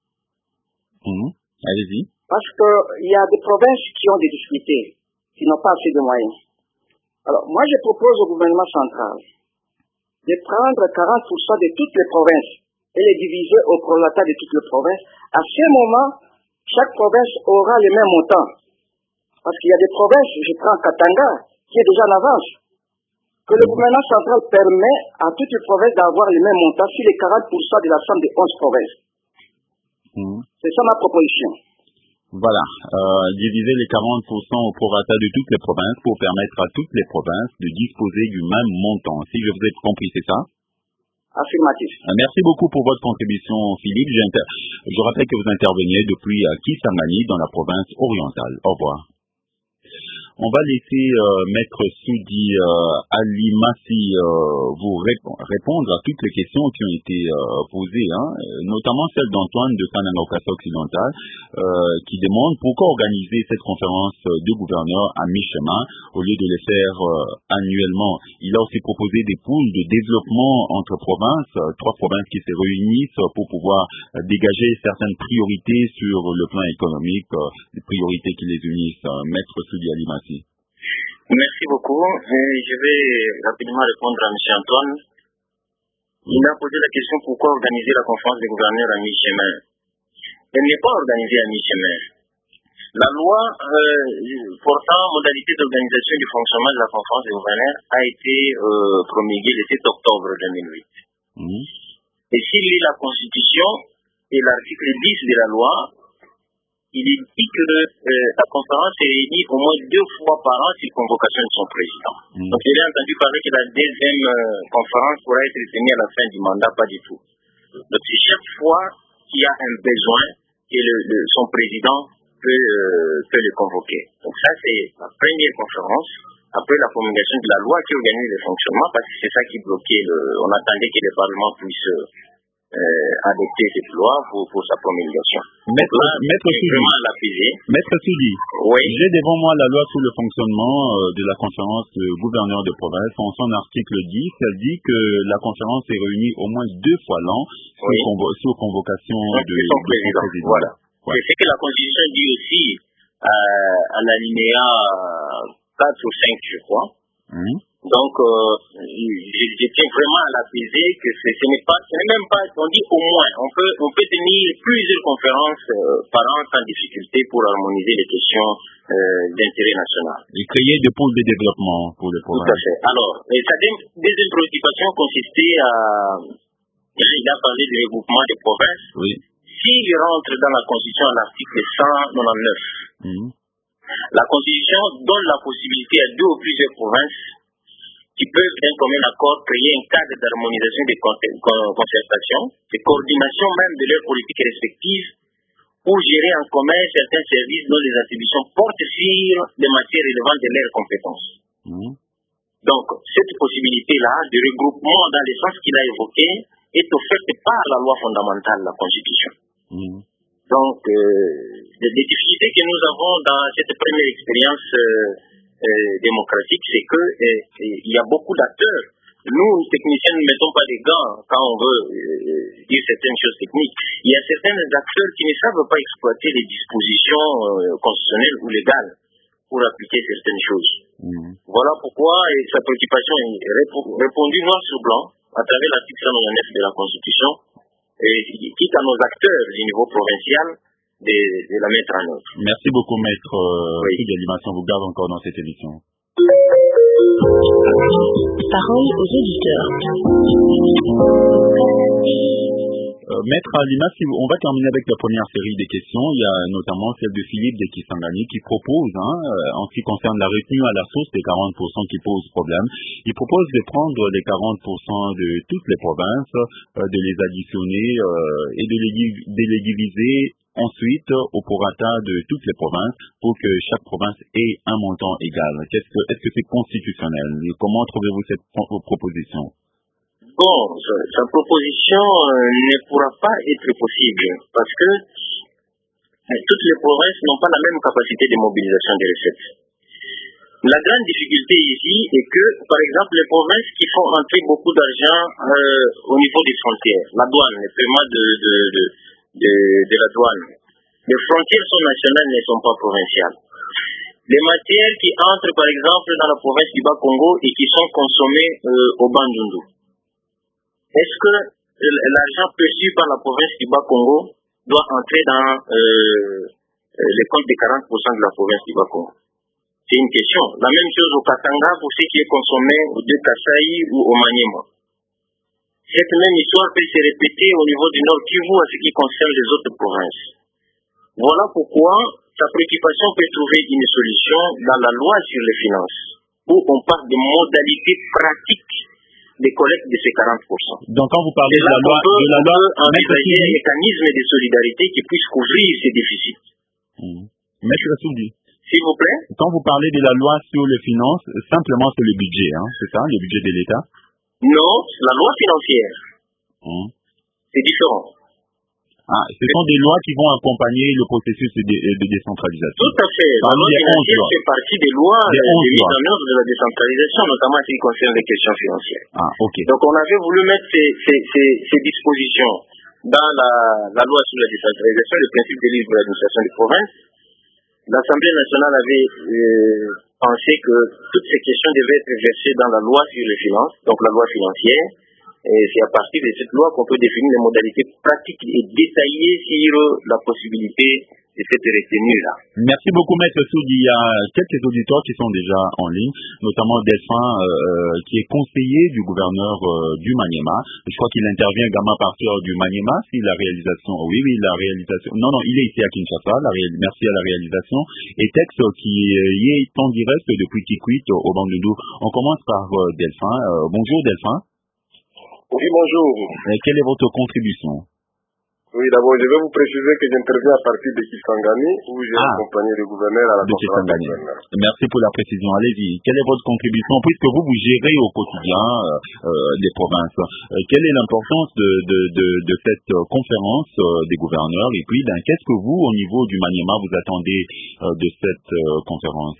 Mmh. Allez-y. Parce qu'il y a des provinces qui ont des difficultés, qui n'ont pas assez de moyens. Alors, moi, je propose au gouvernement central de prendre quarante pour cent de toutes les provinces et les diviser au prorata de toutes les provinces. À ce moment, chaque province aura le même montant. Parce qu'il y a des provinces, je prends Katanga, qui est déjà en avance. Que le gouvernement central permet à toutes les provinces d'avoir le même montant sur les quarante pour cent de la somme des onze provinces. Mmh. C'est ça ma proposition. Voilà, euh, diviser les quarante pour cent au prorata de toutes les provinces pour permettre à toutes les provinces de disposer du même montant. Si je vous ai compris, c'est ça? Affirmatif. Merci beaucoup pour votre contribution, Philippe. Je rappelle que vous interveniez depuis Kisangani dans la province orientale. Au revoir. On va laisser euh, Maître Soudi euh, Alimassi euh, vous rép- répondre à toutes les questions qui ont été euh, posées, hein, notamment celle d'Antoine de Kananga occidental euh, qui demande pourquoi organiser cette conférence de gouverneurs à mi-chemin au lieu de les faire euh, annuellement. Il a aussi proposé des pools de développement entre provinces, euh, trois provinces qui se réunissent pour pouvoir euh, dégager certaines priorités sur le plan économique, euh, des priorités qui les unissent. Euh, Maître Soudi Alimassi. Merci beaucoup. Je vais rapidement répondre à M. Antoine. Il m'a posé la question pourquoi organiser la conférence des gouverneurs à mi-chemin. Elle n'est pas organisée à mi-chemin. La loi euh, portant modalité d'organisation du fonctionnement de la conférence des gouverneurs a été euh, promulguée le sept octobre deux mille huit. Mmh. Et s'il lit la Constitution et l'article dix de la loi, il est dit que euh, la conférence est réunie au moins deux fois par an sur convocation de son président. Mmh. Donc il a entendu parler que la deuxième euh, conférence pourra être tenue à la fin du mandat, pas du tout. Donc c'est chaque fois qu'il y a un besoin que le, le, son président peut, euh, peut le convoquer. Donc ça c'est la première conférence après la promulgation de la loi qui organise le fonctionnement, parce que c'est ça qui bloquait le, on attendait que le Parlement puisse euh, adopter cette loi pour, pour sa promulgation. Maître, là, Maître Soudi, Maître Soudi, oui. J'ai devant moi la loi sur le fonctionnement de la conférence de gouverneurs de province. En son article dix, elle dit que la conférence est réunie au moins deux fois l'an sous, oui. convo sur convocation oui, de, de son président. président. Voilà. Ouais. C'est ce que la Constitution dit aussi euh, à l'alinéa quatre ou cinq, je crois. Mmh. Donc, euh, je, je tiens vraiment à l'apaiser que ce, ce n'est pas, ce n'est même pas, on dit au moins, on peut, on peut tenir plusieurs conférences euh, par an sans difficulté pour harmoniser les questions euh, d'intérêt national. Et créer des pôles de développement pour les provinces. Tout à fait. Alors, sa deuxième préoccupation consistait à, il a parlé du regroupement des provinces. Oui. S'il rentre dans la Constitution à l'article cent quatre-vingt-dix-neuf, mmh. la Constitution donne la possibilité à deux ou plusieurs provinces qui peuvent, d'un commun accord, créer un cadre d'harmonisation des concertations, de coordination même de leurs politiques respectives, pour gérer en commun certains services dont les attributions portent sur des matières relevantes de leurs compétences. Mmh. Donc, cette possibilité-là de regroupement dans le sens qu'il a évoqué est offerte par la loi fondamentale, la Constitution. Mmh. Donc, euh, les, les difficultés que nous avons dans cette première expérience euh, euh, démocratique, c'est que euh, il y a beaucoup d'acteurs. Nous, techniciens, ne mettons pas des gants quand on veut euh, dire certaines choses techniques. Il y a certains acteurs qui ne savent pas exploiter les dispositions euh, constitutionnelles ou légales pour appliquer certaines choses. Mmh. Voilà pourquoi et sa préoccupation est répondue noir sur blanc à travers l'article cent quatre-vingt-dix-neuf de la Constitution, et quitte à nos acteurs du niveau provincial de, de la mettre en œuvre. Merci beaucoup, Maître euh, oui. D'animation vous garde encore dans cette émission. Parole aux auditeurs. Euh, Maître Alima, si on va terminer avec la première série des questions. Il y a notamment celle de Philippe de Kisangani qui propose, hein, en ce qui concerne la retenue à la source des quarante pour cent qui posent problème, il propose de prendre les quarante pour cent de toutes les provinces, euh, de les additionner euh, et de les, de les diviser ensuite au prorata de toutes les provinces pour que chaque province ait un montant égal. Qu'est-ce que, est-ce que c'est constitutionnel? Comment trouvez-vous cette proposition? Bon, sa proposition euh, ne pourra pas être possible parce que euh, toutes les provinces n'ont pas la même capacité de mobilisation des recettes. La grande difficulté ici est que, par exemple, les provinces qui font entrer beaucoup d'argent euh, au niveau des frontières, la douane, les paiements de, de, de, de, de la douane, les frontières sont nationales, ne sont pas provinciales. Les matières qui entrent, par exemple, dans la province du Bas-Congo et qui sont consommées euh, au Bandundu, est-ce que l'argent perçu par la province du Bas-Congo doit entrer dans euh, les comptes des quarante pour cent de la province du Bas-Congo? C'est une question. La même chose au Katanga pour ce qui est consommé de Kasaï ou au Maniema. Cette même histoire peut se répéter au niveau du Nord Kivu à ce qui concerne les autres provinces. Voilà pourquoi sa préoccupation peut trouver une solution dans la loi sur les finances, où on parle de modalités pratiques de collecte de ces quarante pour cent. Donc quand vous parlez de la loi, peut, de la loi, envisager un mécanisme de solidarité qui puisse couvrir ces déficits. Mmh. Maître Soudi, s'il vous plaît. Quand vous parlez de la loi sur les finances, simplement c'est le budget, hein, c'est ça, le budget de l'État? Non, la loi financière. Mmh. C'est différent. Ah, ce sont des lois qui vont accompagner le processus de, de décentralisation. Tout à fait. La loi financière fait partie des lois de mise en œuvre de la décentralisation, notamment en ce qui concerne les questions financières. Ah, ok. Donc on avait voulu mettre ces, ces, ces, ces dispositions dans la, la loi sur la décentralisation, le principe de libre administration des provinces. L'Assemblée nationale avait euh, pensé que toutes ces questions devaient être versées dans la loi sur les finances, donc la loi financière. Et c'est à partir de cette loi qu'on peut définir les modalités pratiques et détaillées sur la possibilité de cette retenue-là. Merci beaucoup, Maître Soudi. Il y a quelques auditeurs qui sont déjà en ligne, notamment Delphin, euh, qui est conseiller du gouverneur euh, du Maniema. Je crois qu'il intervient également à partir du Maniema, si la réalisation... Oui, oui, la réalisation... Non, non, il est ici à Kinshasa. La ré... Merci à la réalisation. Et Tex, qui y est en direct depuis Kikwit, au Bandundu. On commence par euh, Delphin. Euh, bonjour, Delphin. Oui, bonjour. Et quelle est votre contribution? Oui, d'abord, je vais vous préciser que j'interviens à partir de Kisangani, où j'ai ah, accompagné le gouverneur à la de conférence du gouverneur. Merci pour la précision. Allez-y. Quelle est votre contribution, puisque vous vous gérez au quotidien euh, euh, les provinces? euh, Quelle est l'importance de, de, de, de cette conférence euh, des gouverneurs? Et puis, ben, qu'est-ce que vous, au niveau du Maniema, vous attendez euh, de cette euh, conférence?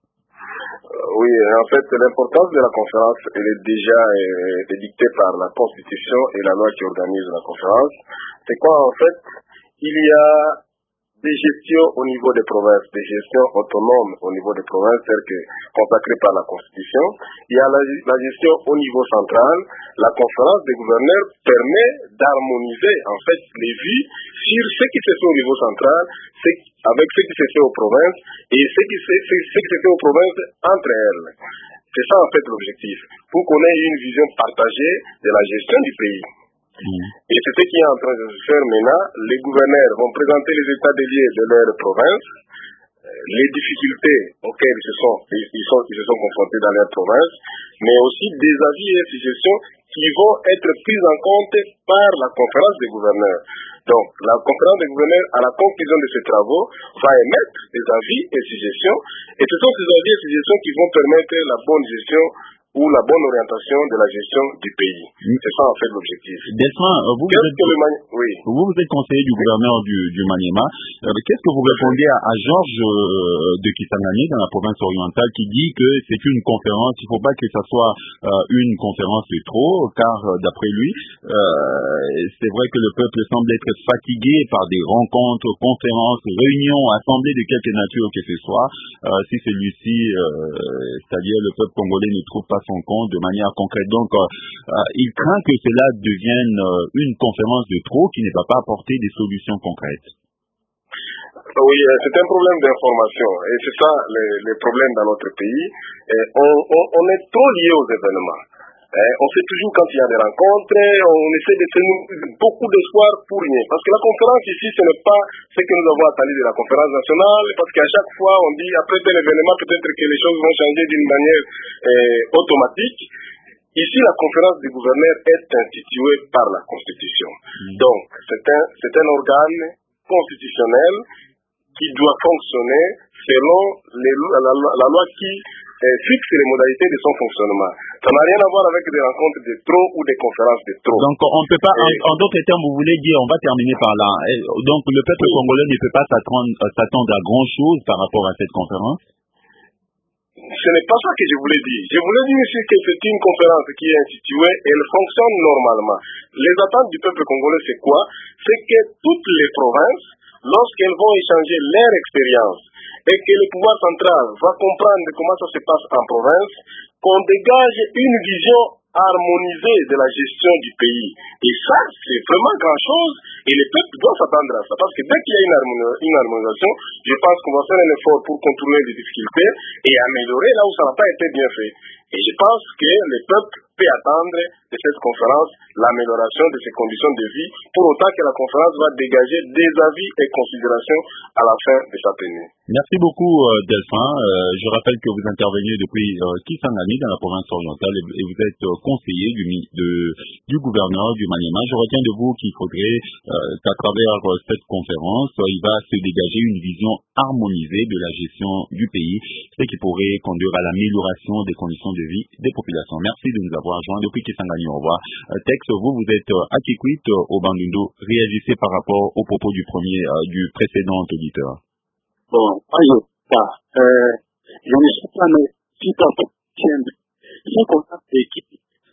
Oui, en fait, l'importance de la conférence, elle est déjà euh, dictée par la Constitution et la loi qui organise la conférence. C'est quoi, en fait? Il y a des gestions au niveau des provinces, des gestions autonomes au niveau des provinces, celles que, consacrées par la Constitution. Il y a la, la gestion au niveau central. La conférence des gouverneurs permet d'harmoniser, en fait, les vues sur ce qui se fait au niveau central, ce qui avec ce qui se fait aux provinces et ce qui se, ce, ce qui se fait aux provinces entre elles. C'est ça en fait l'objectif, pour qu'on ait une vision partagée de la gestion du pays. Mmh. Et c'est ce qui est en train de se faire maintenant. Les gouverneurs vont présenter les états des lieux de leur province, les difficultés auxquelles ils se sont, ils sont, ils se sont confrontés dans leur province, mais aussi des avis et suggestions qui vont être prises en compte par la conférence des gouverneurs. Donc, la conférence des gouverneurs, à la conclusion de ces travaux, va émettre des avis et suggestions, et ce sont ces avis et suggestions qui vont permettre la bonne gestion ou la bonne orientation de la gestion du pays. Mmh. C'est ça en fait l'objectif. Delphin, vous, vous, êtes, que le Mani... oui. vous, vous êtes conseiller du gouverneur du, du Maniema. Euh, qu'est-ce que vous répondez à, à Georges euh, de Kisangani dans la province orientale qui dit que c'est une conférence, il ne faut pas que ça soit euh, une conférence de trop, car euh, d'après lui, euh, c'est vrai que le peuple semble être fatigué par des rencontres, conférences, réunions, assemblées de quelque nature que ce soit. Euh, si celui-ci, euh, c'est-à-dire le peuple congolais ne trouve pas son compte de manière concrète. Donc, euh, euh, il craint que cela devienne euh, une conférence de trop qui ne va pas apporter des solutions concrètes. Oui, c'est un problème d'information et c'est ça les, les problèmes dans notre pays. Et on, on, on est trop lié aux événements. Et on sait toujours quand il y a des rencontres, on essaie de se nourrir beaucoup d'espoir pour rien. Parce que la conférence ici, ce n'est pas ce que nous avons attendu de la conférence nationale, parce qu'à chaque fois, on dit après tel événement, peut-être que les choses vont changer d'une manière euh, automatique. Ici, la conférence des gouverneurs est instituée par la Constitution. Mmh. Donc, c'est un, c'est un organe constitutionnel qui doit fonctionner selon les, la, la, la loi qui euh, fixe les modalités de son fonctionnement. Ça n'a rien à voir avec des rencontres de trop ou des conférences de trop. Donc, on peut pas, en, en d'autres termes, vous voulez dire, on va terminer par là. Et donc, le peuple oui. congolais ne peut pas s'attendre, s'attendre à grand chose par rapport à cette conférence? Ce n'est pas ça que je voulais dire. Je voulais dire ici que c'est une conférence qui est instituée et elle fonctionne normalement. Les attentes du peuple congolais, c'est quoi? C'est que toutes les provinces, lorsqu'elles vont échanger leur expérience et que le pouvoir central va comprendre comment ça se passe en province, qu'on dégage une vision harmonisée de la gestion du pays. Et ça, c'est vraiment grand-chose et le peuple doit s'attendre à ça. Parce que dès qu'il y a une, harmonisation, une harmonisation, je pense qu'on va faire un effort pour contourner les difficultés et améliorer là où ça n'a pas été bien fait. Et je pense que le peuple peut attendre de cette conférence l'amélioration de ses conditions de vie, pour autant que la conférence va dégager des avis et considérations à la fin de sa tenue. Merci beaucoup, euh, Delphin. Euh, je rappelle que vous intervenez depuis euh, Kisangani dans la province orientale et, et vous êtes euh, conseiller du, de, du gouverneur du Maniema. Je retiens de vous qu'il faudrait euh, qu'à travers euh, cette conférence, euh, il va se dégager une vision harmonisée de la gestion du pays, ce qui pourrait conduire à l'amélioration des conditions de vie des populations. Merci de nous avoir rejoints depuis Kisangani. Au revoir. Euh, Tex, vous, vous êtes euh, à Kikwit, euh, au Bandundu. Réagissez par rapport aux propos du premier, euh, du précédent auditeur. Bon, alors, ça, euh, je ne sais pas, mais si tu as fait, si on a des équipes,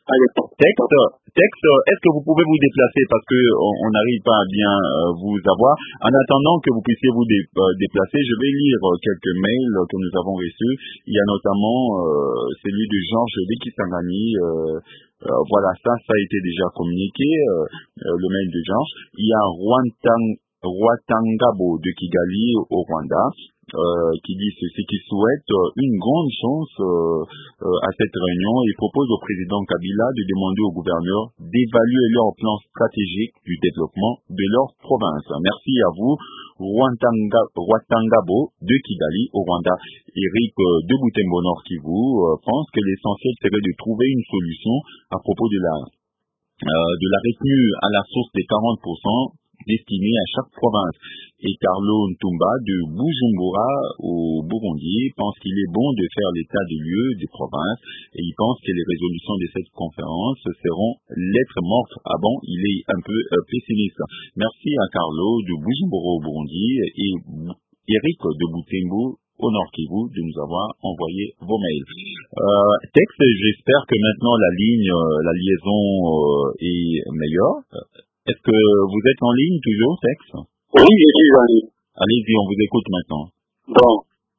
à l'époque. Texte, texte, est-ce que vous pouvez vous déplacer parce que on n'arrive pas à bien euh, vous avoir. En attendant que vous puissiez vous dé, euh, déplacer, je vais lire euh, quelques mails que nous avons reçus. Il y a notamment euh, celui de Georges Dekisangani. Euh, euh, voilà, ça, ça a été déjà communiqué, euh, euh, le mail de Georges. Il y a Rwantang, Rwatangabo de Kigali au Rwanda. Euh, qui dit ceci, qui souhaite euh, une grande chance euh, euh, à cette réunion et propose au président Kabila de demander au gouverneur d'évaluer leur plan stratégique du développement de leur province. Merci à vous, Rwatanga, Rwatangabo de Kigali au Rwanda. Eric euh, de Butembo Nord Kivu euh, pense que l'essentiel serait de trouver une solution à propos de la, euh, de la retenue à la source des quarante pour cent destiné à chaque province. Et Carlo Ntumba de Bujumbura au Burundi pense qu'il est bon de faire l'état des lieux des provinces et il pense que les résolutions de cette conférence seront lettres mortes. Ah bon, il est un peu euh, pessimiste. Merci à Carlo de Bujumbura au Burundi et Eric de Butembo au Nord Kivu de nous avoir envoyé vos mails. Euh, texte, j'espère que maintenant la ligne, euh, la liaison euh, est meilleure. Est-ce que vous êtes en ligne toujours, Tex? Oui, je suis en ligne. Allez-y, on vous écoute maintenant. Bon,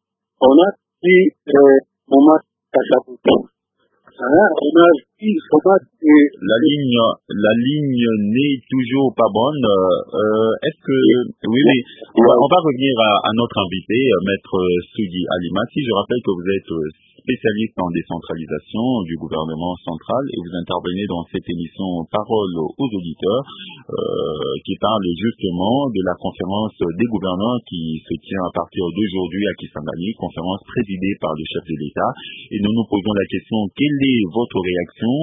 on a dit euh, moment Kasabuto. On a dit comment que la ligne, la ligne n'est toujours pas bonne. Euh, est-ce que oui, oui, on va, on va revenir à, à notre invité, Maître Soudi Alimati. Je rappelle que vous êtes spécialiste en décentralisation du gouvernement central et vous intervenez dans cette émission Parole aux auditeurs euh, qui parle justement de la conférence des gouverneurs qui se tient à partir d'aujourd'hui à Kisangani, conférence présidée par le chef de l'État. Et nous nous posons la question, quelle est votre réaction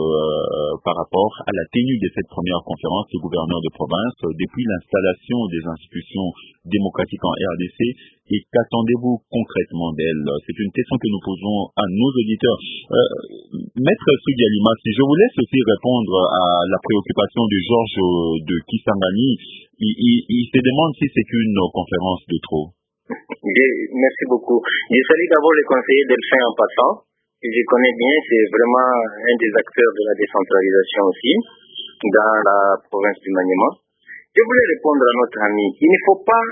euh, par rapport à la tenue de cette première conférence des gouverneurs de province euh, depuis l'installation des institutions démocratiques en R D C et qu'attendez-vous concrètement d'elle? C'est une question que nous posons à nos auditeurs. Euh, Maître Soudi Alimati, je vous laisse aussi répondre à la préoccupation de Georges de Kisangani. Il, il, il se demande si c'est qu'une conférence de trop. Merci beaucoup. Je salue d'abord le conseiller Delphin en passant. Je connais bien, c'est vraiment un des acteurs de la décentralisation aussi dans la province du Maniema. Je voulais répondre à notre ami. Il ne faut pas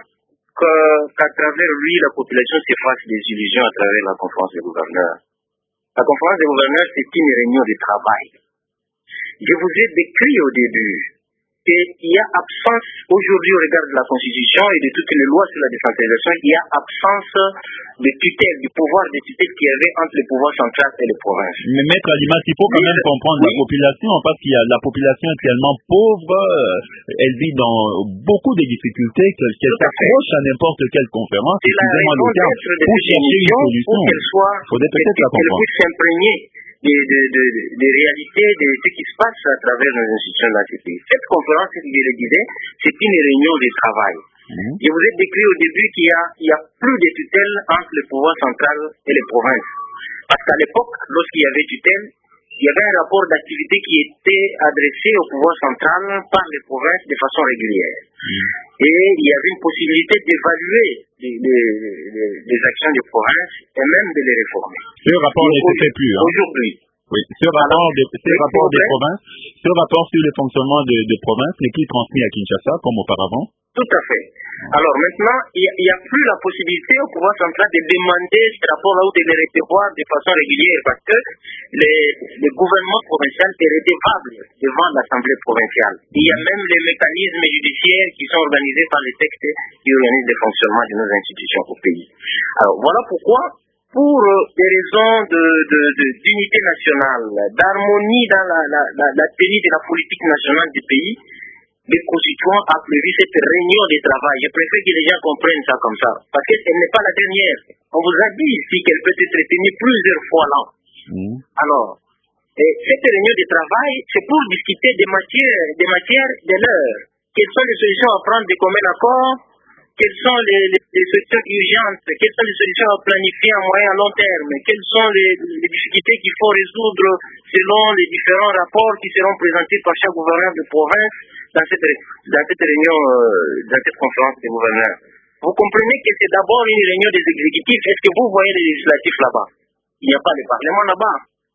qu'à travers lui, la population se fasse des illusions à travers la conférence des gouverneurs. La conférence des gouverneurs, c'est une réunion de travail. Je vous ai décrit au début qu'il y a absence, aujourd'hui au regard de la Constitution et de toutes les lois sur la décentralisation, il y a absence de tutelle, du pouvoir de tutelle qu'il y avait entre le pouvoir central et les provinces. Mais Maître Alimati, il faut quand même comprendre oui. la population, parce qu'il y a la population est tellement pauvre, elle vit dans beaucoup de difficultés, qu'elle s'accroche à n'importe quelle conférence, c'est la raison d'être de cette émission pour qu'elle soit, qu'elle puisse s'imprégner Des, des, des, des réalités de ce qui se passe à travers nos institutions dans ce pays. Cette conférence, je le disais, c'est une réunion de travail. Mmh. Je vous ai décrit au début qu'il y a, il y a plus de tutelle entre le pouvoir central et les provinces. Parce qu'à l'époque, lorsqu'il y avait tutelle, il y avait un rapport d'activité qui était adressé au pouvoir central par les provinces de façon régulière. Mmh. Et il y avait une possibilité d'évaluer les, les, les, les actions des provinces et même de les réformer. Ce rapport ne se fait plus. Hein. Aujourd'hui. Oui, ce rapport, de, ce rapport des provinces, ce rapport sur le fonctionnement des de provinces n'est plus transmis à Kinshasa comme auparavant. Tout à fait. Alors maintenant, il n'y a, a plus la possibilité au pouvoir central de demander ce rapport-là ou de les recevoir de façon régulière parce que les, les gouvernements provinciaux est redevable devant l'Assemblée provinciale. Il y a même les mécanismes judiciaires qui sont organisés par les textes qui organisent le fonctionnement de nos institutions au pays. Alors voilà pourquoi, pour des raisons de, de, de, d'unité nationale, d'harmonie dans la, la, la, la tenue de la politique nationale du pays, les constituants ont prévu cette réunion de travail. Je préfère que les gens comprennent ça comme ça, parce qu'elle n'est pas la dernière. On vous a dit ici qu'elle peut être tenue plusieurs fois là. Mmh. Alors, et cette réunion de travail, c'est pour discuter des matières, des matières de l'heure. Quelles sont les solutions à prendre de commun accord? Quelles sont les, les, les solutions urgentes? Quelles sont les solutions à planifier à moyen et à long terme? Quelles sont les, les difficultés qu'il faut résoudre selon les différents rapports qui seront présentés par chaque gouverneur de province dans cette, dans cette réunion, euh, dans cette conférence des gouverneurs? Vous comprenez que c'est d'abord une réunion des exécutifs. Est-ce que vous voyez les législatifs là-bas? Il n'y a pas de parlement là-bas.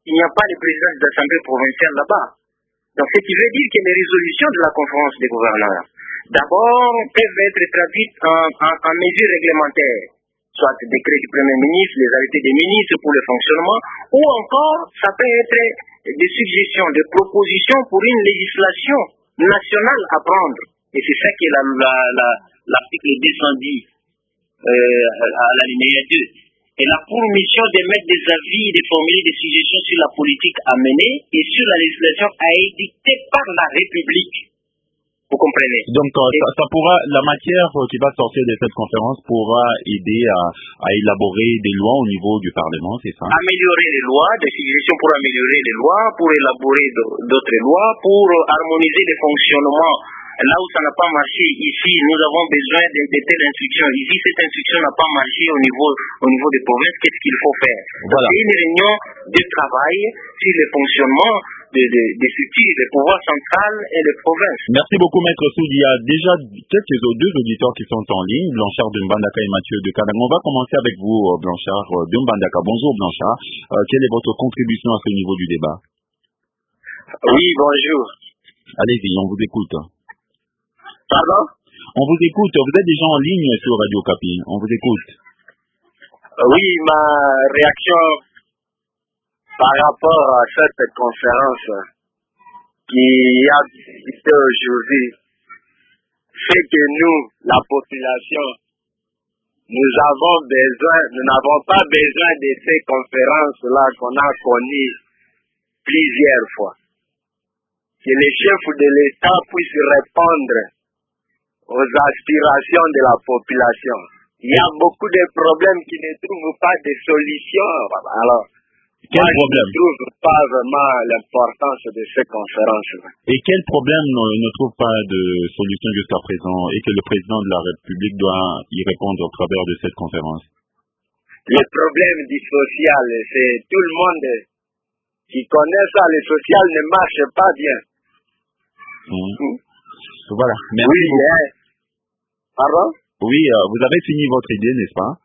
il n'y a pas de présidence d'assemblée provinciale là-bas. Donc, ce qui veut dire que les résolutions de la conférence des gouverneurs, d'abord, peuvent être traduites en, en, en mesures réglementaires, soit décret du Premier ministre, les arrêtés des ministres pour le fonctionnement, ou encore, ça peut être des suggestions, des propositions pour une législation nationale à prendre. Et c'est ça que la, la, la, l'article deux cent dix euh, à l'alinéa deux. Elle a pour mission d'émettre des avis, de formuler des suggestions sur la politique à mener et sur la législation à édicter par la République. Vous comprenez? Donc, et ça, ça pourra, la matière qui va sortir de cette conférence pourra aider à, à élaborer des lois au niveau du Parlement, c'est ça? Améliorer les lois, des suggestions pour améliorer les lois, pour élaborer d'autres lois, pour harmoniser les fonctionnements. Là où ça n'a pas marché, ici, nous avons besoin de, de telles instructions. Ici, cette instruction n'a pas marché au niveau, au niveau des provinces. Qu'est-ce qu'il faut faire? Voilà. C'est une réunion de travail sur le fonctionnement des de, de structures, des pouvoirs centrales et des provinces. Merci beaucoup, Maître Soud. Il y a déjà quelques deux auditeurs qui sont en ligne, Blanchard de Mbandaka et Mathieu de Kananga. On va commencer avec vous, Blanchard de Mbandaka. Bonjour, Blanchard. Euh, quelle est votre contribution à ce niveau du débat? Oui, bonjour. Allez-y, on vous écoute. Pardon? On vous écoute. Vous êtes déjà en ligne sur Radio Okapi. On vous écoute. Oui, ma réaction par rapport à cette conférence qui a été aujourd'hui, c'est que nous, la population, nous avons besoin, nous n'avons pas besoin de ces conférences-là qu'on a connues plusieurs fois. Que les chefs de l'État puissent répondre aux aspirations de la population. Il y a beaucoup de problèmes qui ne trouvent pas de solutions. Alors, quel moi, problème? je ne trouve pas vraiment l'importance de ces conférences-là. Et quel problème ne, ne trouve pas de solution jusqu'à présent et que le président de la République doit y répondre au travers de cette conférence? Le problème du social, c'est tout le monde qui connaît ça. Le social ne marche pas bien. Mmh. Mmh. Voilà, merci. Oui, hein. Pardon? Oui, euh, vous avez fini votre idée, n'est-ce pas?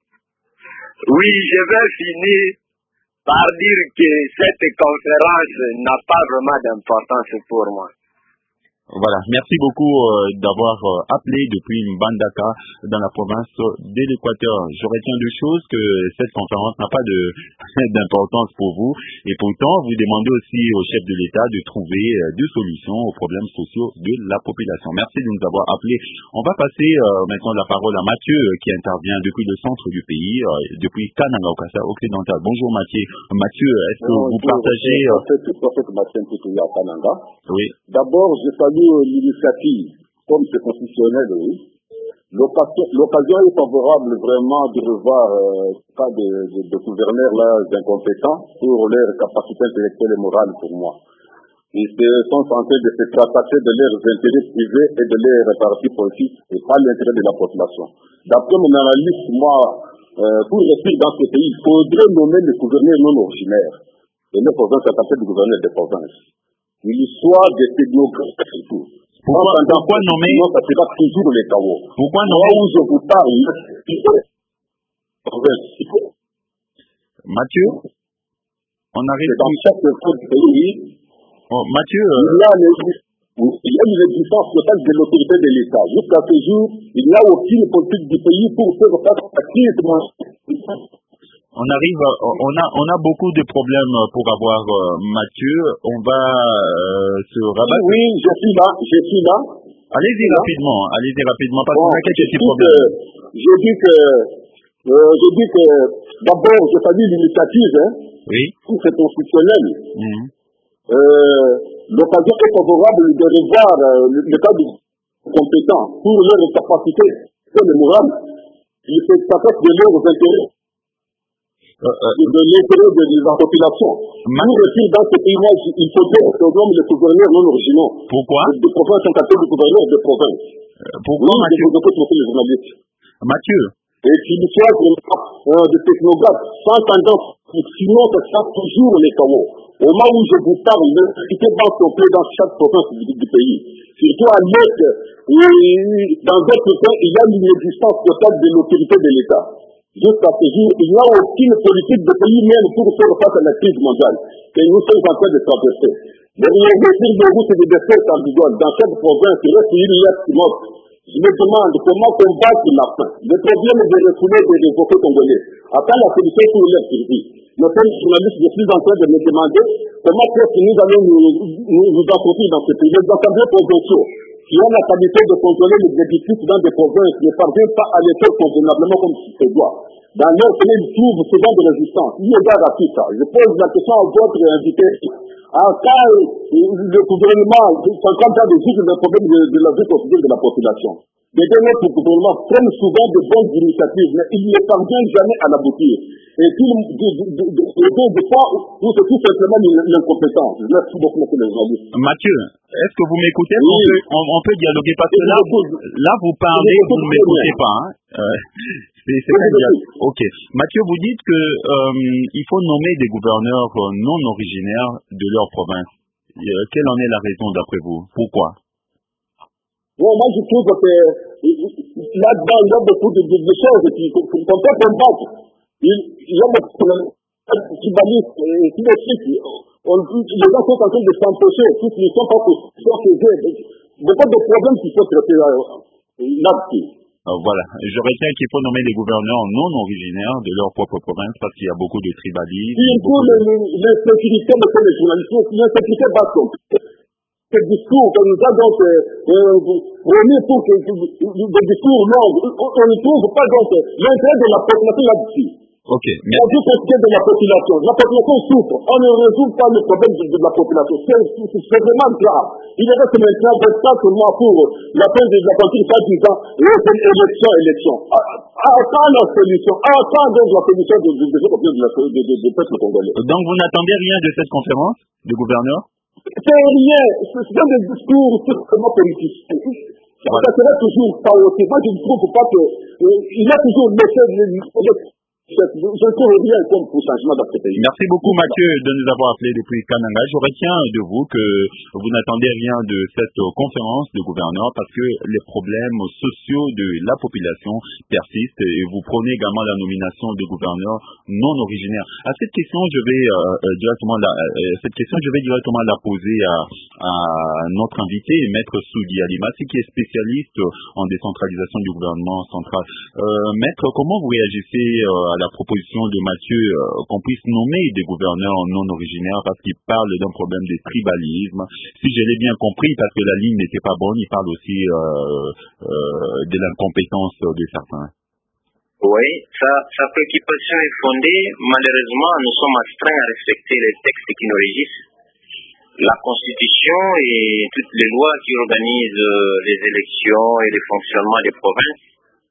Oui, je vais finir par dire que cette conférence n'a pas vraiment d'importance pour moi. Voilà, merci beaucoup euh, d'avoir euh, appelé depuis Mbandaka dans la province de l'Équateur. Je retiens deux choses, que cette conférence n'a pas de d'importance pour vous et pourtant vous demandez aussi au chef de l'État de trouver euh, des solutions aux problèmes sociaux de la population. Merci de nous avoir appelés. On va passer euh, maintenant la parole à Mathieu euh, qui intervient depuis le centre du pays, euh, depuis Kananga au Kassa occidental. Bonjour Mathieu. Mathieu, est-ce que Bonjour, vous partagez... Euh... Oui. D'abord, je salue l'initiative, comme c'est constitutionnel, oui. L'occasion est favorable vraiment de revoir euh, pas de, de, de gouverneurs là incompétents pour leur capacité intellectuelle et morale pour moi. Ils sont en train de se tracasser de leurs intérêts privés et de leurs partis politiques et pas l'intérêt de la population. D'après mon analyse, moi, euh, pour rester dans ce pays, il faudrait nommer les gouverneurs non originaires et les provinces à partir du gouverneur des provinces. Il soit des technocrates et tout. Pourquoi, pourquoi nommer? Ça sera toujours les chaos. Pourquoi nommer? Moi où je vous parle, Mathieu, on arrive dans chaque fois du pays. Oh, Mathieu, euh... il, y a les, il y a une existence totale de l'autorité de l'État. Jusqu'à ce jour, il n'y a aucune politique du pays pour faire face à qui est On arrive, on a, on a beaucoup de problèmes pour avoir euh, Mathieu. On va euh, se rabattre. Oui, je suis là, je suis là. Allez-y rapidement, allez-y rapidement, parce bon, qu'on a quelques petits problèmes. Je dis que, euh, je dis que, d'abord, je salue l'initiative, hein. Oui. C'est constitutionnel. Mmh. Euh, l'occasion est favorable de revoir euh, le, le cas du compétent pour leur capacité et le moral. Ils se s'attaquent de leurs intérêts. Euh, euh, de l'intérêt de la population. Nous, aussi, dans ce pays, il faudrait que l'on nomme les gouverneurs non originaux. Pourquoi? Des provinces sont appelés des gouverneurs de provinces. Euh, pourquoi, oui, Mathieu? Je vous écoute, monsieur le journaliste. Mathieu. Et qu'il soit vraiment euh, des technocrates sans tendance, sinon ce sera toujours les chaos. Au moment où je vous parle, l'insécurité va complet dans chaque province du, du pays. Surtout à l'est, dans d'autres points, il y a une existence totale de l'autorité de l'État. jusqu'à ce jour, il n'y a aucune politique de pays même pour faire face à la crise mondiale que nous sommes en train de traverser. Les mesures de route et de défense en vigueur dans chaque province reste une lettre morte. Je me demande comment combattre la faim, le problème de refouler des révoltés congolais. Attends la solution pour leur survie. Nos journalistes, je suis en train de me demander comment est-ce que nous allons nous, nous, nous enfoncer dans ce pays. Les assemblées provinciaux qui ont la qualité de contrôler les déficits dans des provinces ne parviennent pas à les faire convenablement comme il se doit. Dans leur pays, ils trouvent ce genre de résistance. Il regarde à tout ça. Je pose la question à votre invité. En cas le gouvernement est en train de résoudre le problème de, de la vie quotidienne de la population, les deux autres gouvernements prennent souvent de bonnes initiatives, mais ils ne parviennent jamais à l'aboutir. Et tout les deux des fois, c'est tout simplement l'incompétence. Merci beaucoup, monsieur le journaliste. Mathieu, est-ce que vous m'écoutez? Oui. on, peut, on, on peut dialoguer parce que là, là vous parlez, vous ne m'écoutez pas. Hein. Euh, c'est c'est pas bien. Ok. Mathieu, vous dites que euh, il faut nommer des gouverneurs non originaires de leur province. Euh, quelle en est la raison d'après vous? Pourquoi? Bon, moi je trouve que là-dedans, il y a beaucoup de, de, de choses qu'on peut combattre. Il, il y a beaucoup de tribalistes et tout le truc. Les gens sont en train de s'empêcher, tous ne sont pas possibles. Beaucoup de problèmes qui sont traités là-dessus. Euh, voilà, je retiens qu'il faut nommer des gouverneurs non originaires de leur propre province parce qu'il y a beaucoup de tribalisme. Si pour les, les, les sécurités de les journalistes, l'insécurité basse. Ce discours que nous avons donc euh, remis pour que des discours longs, on ne trouve pas donc l'intérêt de la population là-dessus. Ok. Mais on dit que de la population. La population souffre. On ne résout pas le problème de, de la population. C'est vraiment grave. Il y reste maintenant vingt-quatre mois pour la fin de la partie de dix ans. Et c'est élection, élection. Attends la solution. Attends donc la solution de, de, de, de, de, de, de peuple congolais. Donc vous n'attendez rien de cette conférence de gouverneurs? C'est rien. Ce sont des discours strictement politiques. Voilà. Ça sera toujours pas aussi. Moi, je ne trouve pas que euh, il y a toujours laissé les je ne trouve rien comme pour changement dans ce pays. Merci beaucoup Mathieu de nous avoir appelé depuis Kananga. Je retiens de vous que vous n'attendez rien de cette conférence de gouverneurs parce que les problèmes sociaux de la population persistent et vous prenez également la nomination de gouverneurs non originaires. À cette question, je vais euh, directement la, euh, cette question, je vais directement la poser à, à notre invité, Maître Soudi Alimassi, qui est spécialiste en décentralisation du gouvernement central. Euh, Maître, comment vous réagissez euh, à la proposition de Mathieu euh, qu'on puisse nommer des gouverneurs non originaires parce qu'il parle d'un problème de tribalisme? Si je l'ai bien compris, parce que la ligne n'était pas bonne, il parle aussi euh, euh, de l'incompétence de certains. Oui, sa, sa préoccupation est fondée. Malheureusement, nous sommes astreints à respecter les textes qui nous régissent. La Constitution et toutes les lois qui organisent les élections et le fonctionnement des provinces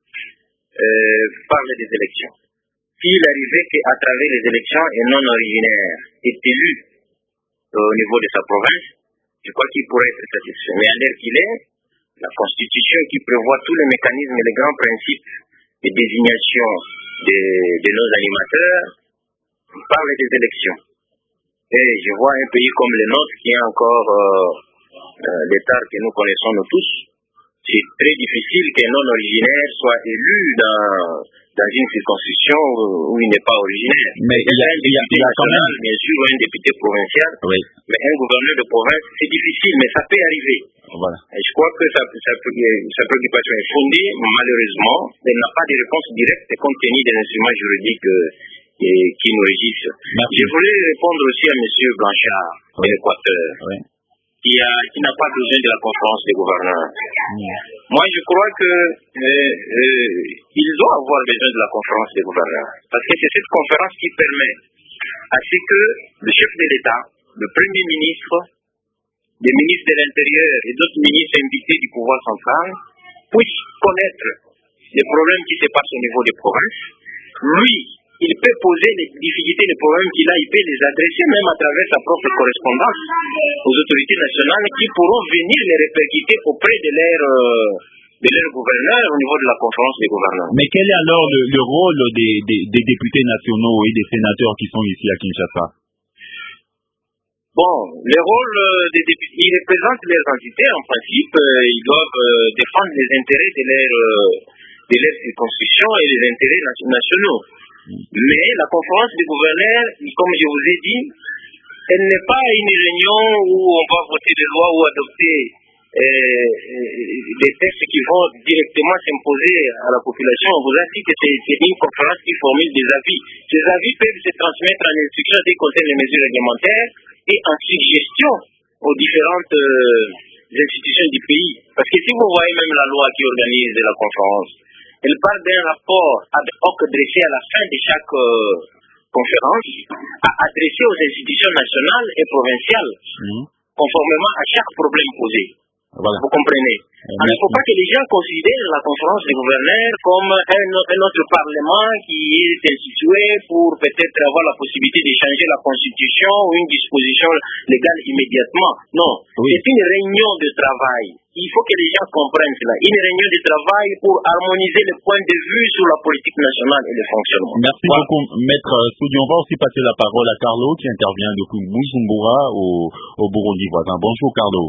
euh, parlent des élections. S'il arrivait qu'à travers les élections, un non originaire est élu au niveau de sa province, je crois qu'il pourrait être satisfait. Mais à l'heure qu'il est, la Constitution qui prévoit tous les mécanismes et les grands principes de désignation de, de nos animateurs parle des élections. Et je vois un pays comme le nôtre qui est encore euh, euh, l'état que nous connaissons nous tous. C'est très difficile qu'un non originaire soit élu dans, dans une circonscription où, où il n'est pas originaire. Mais il y a, un député il y a quand national, même... bien sûr, ou un député provincial, oui. Mais un gouverneur de province, c'est difficile, mais ça peut arriver. Voilà. Et je crois que sa, sa, sa préoccupation est fondée, malheureusement, elle n'a pas de réponse directe compte tenu des instruments juridiques euh, et, qui nous régissent. Merci. Je voulais répondre aussi à M. Blanchard, de l'Équateur. Oui. Qui, a, qui n'a pas besoin de la conférence des gouverneurs. Mmh. Moi, je crois que euh, euh, il doit avoir besoin de la conférence des gouverneurs. Parce que c'est cette conférence qui permet à ce que le chef de l'État, le Premier ministre, les ministres de l'Intérieur et d'autres ministres invités du pouvoir central puissent connaître les problèmes qui se passent au niveau des provinces. Lui, il peut poser les difficultés, les problèmes qu'il a, il peut les adresser même à travers sa propre correspondance aux autorités nationales qui pourront venir les répercuter auprès de leurs de leur gouverneurs au niveau de la conférence des gouverneurs. Mais quel est alors le, le rôle des, des, des députés nationaux et des sénateurs qui sont ici à Kinshasa? Bon, le rôle des députés, ils représentent leurs entités en principe, ils doivent défendre les intérêts de leurs de leur circonscription et les intérêts nationaux. Mais la conférence des gouverneurs, comme je vous ai dit, elle n'est pas une réunion où on va voter des lois ou adopter euh, des textes qui vont directement s'imposer à la population. On vous a dit que c'est une conférence qui formule des avis. Ces avis peuvent se transmettre en instruction dès qu'on contient les mesures réglementaires et en suggestion aux différentes euh, institutions du pays. Parce que si vous voyez même la loi qui organise la conférence, elle parle d'un rapport ad hoc dressé à la fin de chaque euh, conférence, adressé aux institutions nationales et provinciales, mmh. conformément à chaque problème posé. Voilà. Vous comprenez? Alors, il ne faut pas que les gens considèrent la conférence des gouverneurs comme un, un autre parlement qui est institué pour peut-être avoir la possibilité de changer la constitution ou une disposition légale immédiatement. Non, oui. C'est une réunion de travail. Il faut que les gens comprennent cela. Une réunion de travail pour harmoniser les points de vue sur la politique nationale et le fonctionnement. Merci voilà. beaucoup, Maître Soudi. On va aussi passer la parole à Carlo qui intervient depuis Bujumbura au, au Burundi voisin. Bonjour Carlo.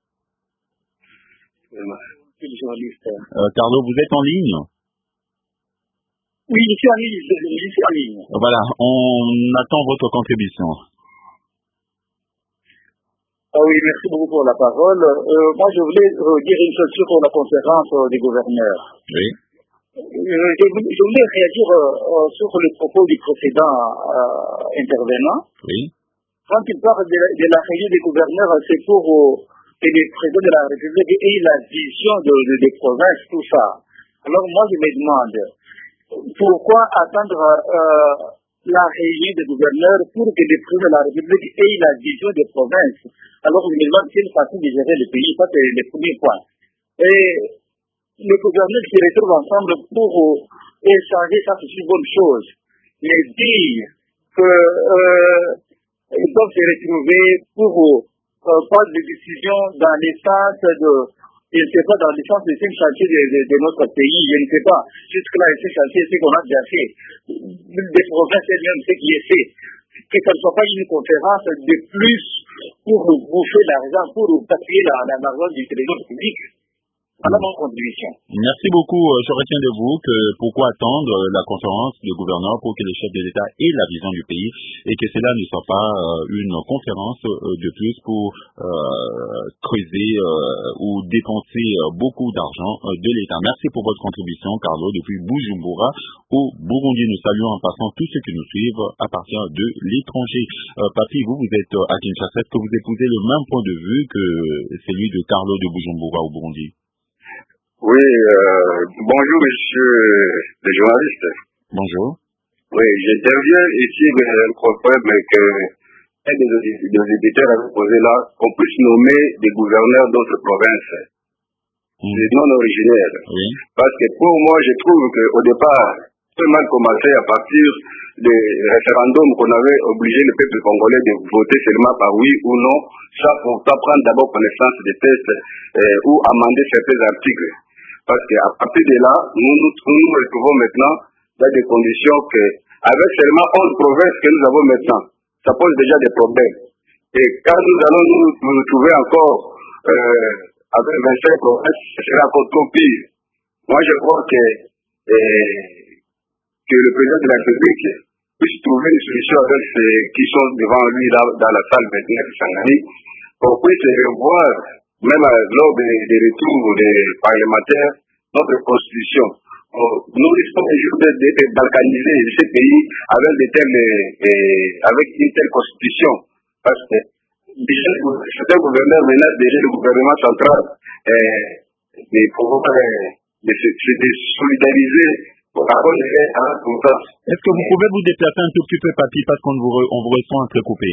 Euh, Carlo, vous êtes en ligne? Oui, je suis en ligne. Je suis en ligne. Voilà, on attend votre contribution. Ah oui, merci beaucoup pour la parole. Euh, moi, je voulais euh, dire une chose sur la conférence euh, des gouverneurs. Oui. Euh, je, je voulais réagir euh, sur les propos du précédent euh, intervenant. Oui. Quand il parle de la, de la réunion des gouverneurs, c'est pour euh, que les présidents de la République aient la vision de, de, des provinces, tout ça. Alors moi, je me demande, pourquoi attendre euh, la réunion des gouverneurs pour que les présidents de la République aient la vision des provinces? Alors je me demande quelle façon de gérer le pays, ça c'est le premier point. Et les gouverneurs se retrouvent ensemble pour euh, échanger, ça c'est une bonne chose. Mais dire que euh, ils doivent se retrouver pour euh, prendre des décisions dans le sens de, je ne sais pas, dans le sens de ce chantier de, de, de notre pays, je ne sais pas. Jusque-là, ce chantier, c'est ce qu'on a déjà fait. Des provinces elles-mêmes, ce qui est fait. Que ce ne soit pas une conférence de plus pour bouffer l'argent, pour taper l'argent du trésor public. Voilà mon contribution. Merci beaucoup. Je retiens de vous que pourquoi attendre la conférence des gouverneurs pour que les chefs de l'État aient la vision du pays et que cela ne soit pas une conférence de plus pour euh, creuser euh, ou dépenser beaucoup d'argent de l'État. Merci pour votre contribution, Carlo, depuis Bujumbura au Burundi. Nous saluons en passant tous ceux qui nous suivent à partir de l'étranger. Euh, Papi, vous, vous êtes à Kinshasa. Est-ce que vous épousez le même point de vue que celui de Carlo de Bujumbura au Burundi? Oui, euh, bonjour monsieur le journaliste. Bonjour. Oui, j'interviens ici vers un problème que un des auditeurs avait posé là, qu'on puisse nommer des gouverneurs d'autres provinces, mmh. des non originaires. Oui. Parce que pour moi, je trouve qu'au départ, tout le monde commençait à partir des référendums qu'on avait obligé le peuple congolais de voter seulement par oui ou non, ça pour ça prendre d'abord connaissance des tests euh, ou amender certains articles. Parce qu'à partir de là, nous nous, nous nous retrouvons maintenant dans des conditions que, avec seulement onze provinces que nous avons maintenant, ça pose déjà des problèmes. Et quand nous allons nous, nous retrouver encore euh, avec vingt-cinq provinces, ce sera encore trop pire. Moi, je crois que, euh, que le président de la République puisse trouver une solution avec ceux qui sont devant lui là, dans la salle maintenant de Sangani, qu'on puisse revoir, même lors des, des retours des parlementaires, notre constitution. Nous risquons un jour d'être balkanisés ce pays avec, des telles, euh, avec une telle constitution. Parce que déjà, certains gouverneurs menacent déjà le gouvernement central euh, de pouvoir euh, de se de solidariser pour accorder à la confiance. Est-ce que vous pouvez vous déplacer un tout petit peu, Papi, parce qu'on vous, on vous ressent entrecoupé?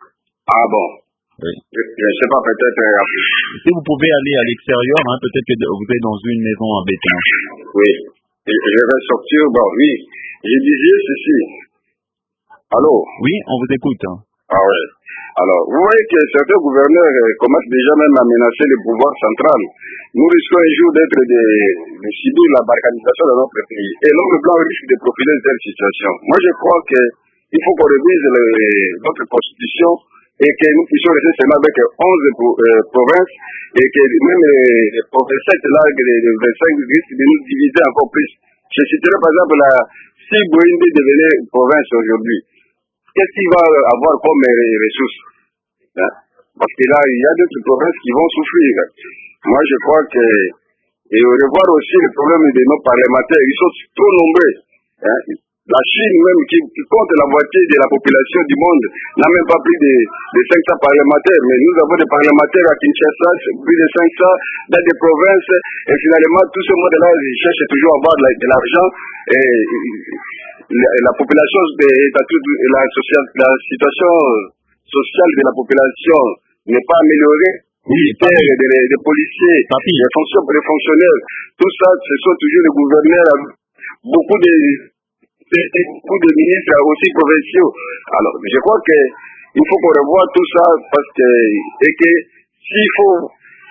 Ah bon? Oui. Je ne sais pas, peut-être. Euh, si vous pouvez aller à l'extérieur, hein, peut-être que vous êtes dans une maison en béton. Oui. Je, je vais sortir. Bon, oui. Je disais ceci. Allô? Oui, on vous écoute. Ah oui. Alors, vous voyez que certains gouverneurs euh, commencent déjà même à menacer le pouvoir central. Nous risquons un jour d'être des, de subir la balkanisation de notre pays. Et l'homme blanc risque de profiler de cette situation. Moi, je crois qu'il faut qu'on révise le, notre constitution et que nous puissions rester seulement avec onze euh, provinces et que même les provinces là, les vingt-cinq risquent de nous diviser encore plus. Je citerai par exemple la, si Burundi devenait une province aujourd'hui, qu'est-ce qu'il va avoir comme ressources, hein? Parce que là, il y a d'autres provinces qui vont souffrir. Moi, je crois que, et revoir aussi le problème de nos parlementaires, ils sont trop nombreux, hein? La Chine même, qui, qui compte la moitié de la population du monde, n'a même pas plus de, de cinq cents parlementaires. Mais nous avons des parlementaires à Kinshasa, plus de cinq cents dans des provinces. Et finalement, tout ce monde-là, ils cherchent toujours à avoir de, de l'argent. Et la, la population, est à tout, la, social, la situation sociale de la population n'est pas améliorée. Militaires, des, des policiers, des, fonctions, des fonctionnaires, tout ça, ce sont toujours les gouverneurs, beaucoup de... beaucoup de ministres aussi provinciaux. Alors, je crois qu'il faut qu'on revoie tout ça parce que, et que s'il faut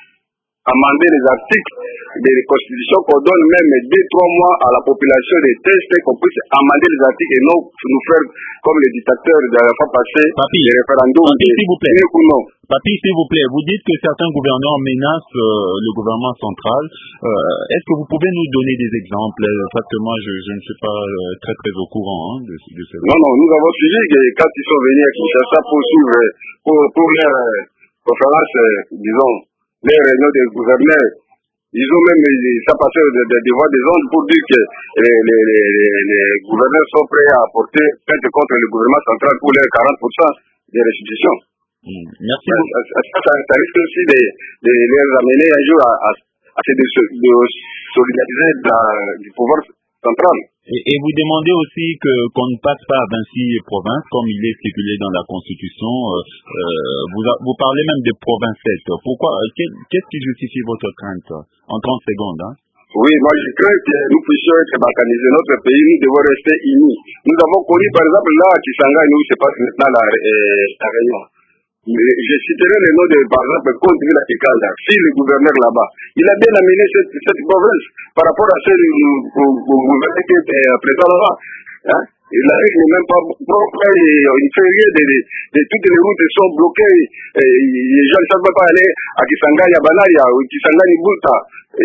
amender les articles de la Constitution, qu'on donne même deux, trois mois à la population de tester, qu'on puisse amender les articles et non nous faire comme les dictateurs de la fois passée, Papi, les référendums, Papi, s'il vous plaît. Ou non. Papi, s'il vous plaît, vous dites que certains gouverneurs menacent euh, le gouvernement central. Euh, est-ce que vous pouvez nous donner des exemples? Parce que moi, je, je ne suis pas euh, très très au courant hein, de, de ce. Non, non, nous avons suivi que quand ils sont venus à Kinshasa pour suivre, pour, pour leur euh, conférence, euh, disons, les réunions des gouverneurs, ils ont même, ça passé de, de, de voix des ondes pour dire que les, les, les, les gouverneurs sont prêts à apporter plainte contre le gouvernement central pour les quarante pour cent des restitutions. Mmh, merci. Ça, ça, ça, ça risque aussi de, de les amener un jour à, à, à se de, de solidariser de la, du pouvoir central. Et, et vous demandez aussi que qu'on ne passe pas à vingt-six provinces comme il est stipulé dans la Constitution. Euh, euh, vous, a, vous parlez même de provinces sept. Pourquoi? Qu'est-ce qui justifie votre crainte? En trente secondes, hein? Oui, moi je crains que nous puissions être balkanisés. Notre pays, nous devons rester unis. Nous avons connu par exemple là à Kisangani, où se passe maintenant la, euh, la réunion. Je citerai le nom de, par exemple, Contre la Kikanda, si le gouverneur là-bas, il a bien amené cette, cette province par rapport à celle au gouverneur qui est présent là-bas. Hein? Il n'est même pas propre, il fait rien, de, de, de, toutes les routes sont bloquées, et les gens ne savent pas aller à Kisangani, à Banaria, ou Kisangani, Bouta,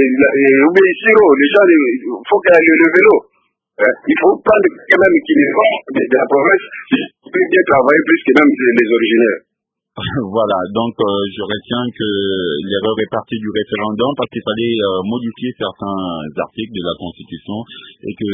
ou bien Siro, les gens, il faut qu'il y ait le vélo. Hein? Il faut prendre quand même qu'il est fort de, de la province, il peut bien travailler plus que même les originaires. Voilà, donc euh, je retiens que l'erreur est partie du référendum parce qu'il fallait euh, modifier certains articles de la Constitution et que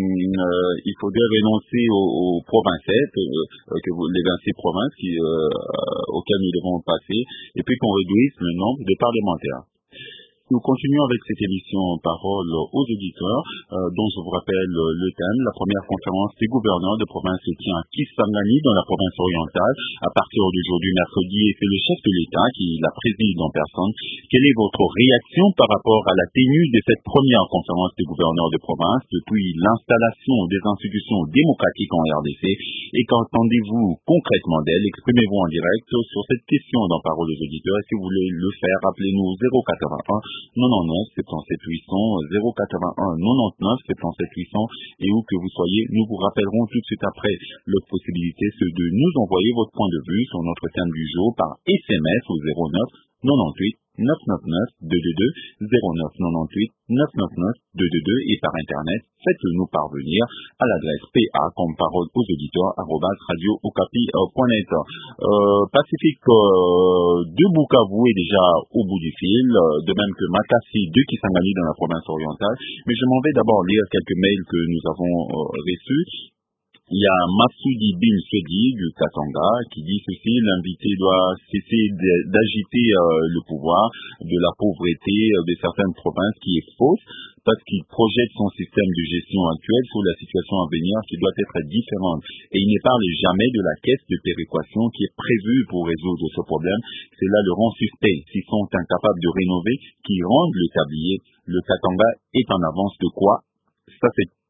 euh, il faudrait renoncer aux, aux provincettes, euh, que vous, les vingt-six provinces qui, euh, auxquelles nous devons passer, et puis qu'on réduise le nombre de parlementaires. Nous continuons avec cette émission Parole aux auditeurs, euh, dont je vous rappelle euh, le thème. La première conférence des gouverneurs de province se tient à Kisangani, dans la province orientale, à partir d'aujourd'hui mercredi, et c'est le chef de l'État qui la préside en personne. Quelle est votre réaction par rapport à la tenue de cette première conférence des gouverneurs de province depuis l'installation des institutions démocratiques en R D C, et qu'entendez-vous concrètement d'elle? Exprimez-vous en direct sur cette question dans Parole aux auditeurs. Et si vous voulez le faire, appelez-nous zéro quatre-vingt-un quatre-vingt-neuf soixante-dix-sept huit cents, zéro quatre-vingt-un quatre-vingt-neuf soixante-dix-sept huit cents, et où que vous soyez, nous vous rappellerons tout de suite après. L'autre possibilité, c'est de nous envoyer votre point de vue sur notre thème du jour par S M S au zéro neuf quatre-vingt-huit neuf cent quatre-vingt-neuf deux cent vingt-deux, zéro neuf quatre-vingt-huit neuf cent quatre-vingt-neuf deux cent vingt-deux, et par Internet, faites-nous parvenir à l'adresse P A comme parole aux auditeurs, arrobas radio okapi point net. Euh, Pacifique euh, de Bukavu est déjà au bout du fil, euh, de même que Makassi de Kisangani dans la province orientale, mais je m'en vais d'abord lire quelques mails que nous avons euh, reçus. Il y a Massoudi Bin Sedi du Katanga qui dit ceci: l'invité doit cesser d'agiter euh, le pouvoir de la pauvreté euh, de certaines provinces qui est fausse parce qu'il projette son système de gestion actuel sur la situation à venir qui doit être différente. Et il ne parle jamais de la caisse de péréquation qui est prévue pour résoudre ce problème. Cela le rend suspect. S'ils sont incapables de rénover, qui rendent le tablier. Le Katanga est en avance de quoi? Ça, c'est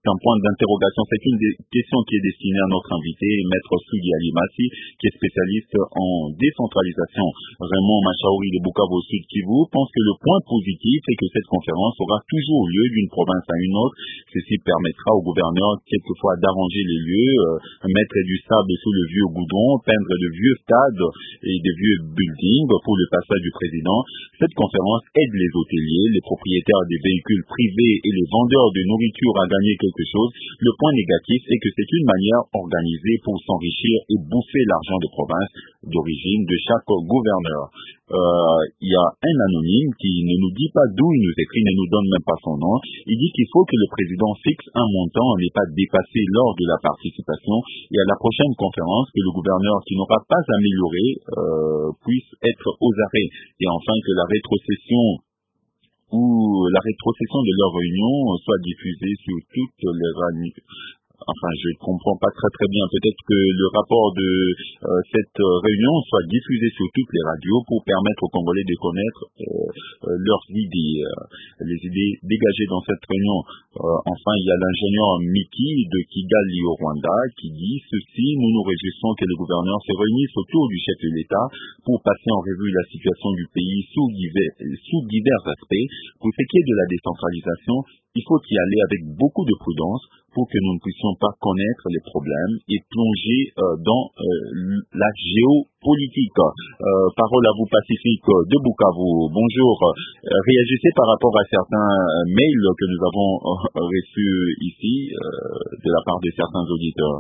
un point d'interrogation. C'est une des questions qui est destinée à notre invité, Maître Soudi Ali Massi, qui est spécialiste en décentralisation. Raymond Machaouri de Bukavu Sud Kivu pense que le point positif est que cette conférence aura toujours lieu d'une province à une autre. Ceci permettra au gouverneur quelquefois d'arranger les lieux, euh, mettre du sable sous le vieux goudron, peindre de vieux stades et de vieux buildings pour le passage du président. Cette conférence aide les hôteliers, les propriétaires des véhicules privés et les vendeurs de nourriture à gagner quelque chose. Le point négatif est que c'est une manière organisée pour s'enrichir et bouffer l'argent de province d'origine de chaque gouverneur. Euh, il y a un anonyme qui ne nous dit pas d'où il nous écrit, ne nous donne même pas son nom. Il dit qu'il faut que le président fixe un montant à n'est pas dépassé lors de la participation et à la prochaine conférence que le gouverneur qui n'aura pas amélioré euh, puisse être aux arrêts. Et enfin que la rétrocession ou la rétrocession de leur réunion soit diffusée sur toutes les radios. Enfin, je ne comprends pas très très bien. Peut-être que le rapport de euh, cette réunion soit diffusé sur toutes les radios pour permettre aux Congolais de connaître euh, euh, leurs idées, euh, les idées dégagées dans cette réunion. Euh, enfin, il y a l'ingénieur Miki de Kigali au Rwanda qui dit ceci: nous nous réjouissons que les gouverneurs se réunissent autour du chef de l'État pour passer en revue la situation du pays sous divers, sous divers aspects. Pour ce qui est de la décentralisation, il faut y aller avec beaucoup de prudence pour que nous ne puissions pas connaître les problèmes et plonger euh, dans euh, la géopolitique. Euh, parole à vous, Pacifique de Bukavu. Bonjour. Euh, réagissez par rapport à certains mails que nous avons euh, reçus ici euh, de la part de certains auditeurs.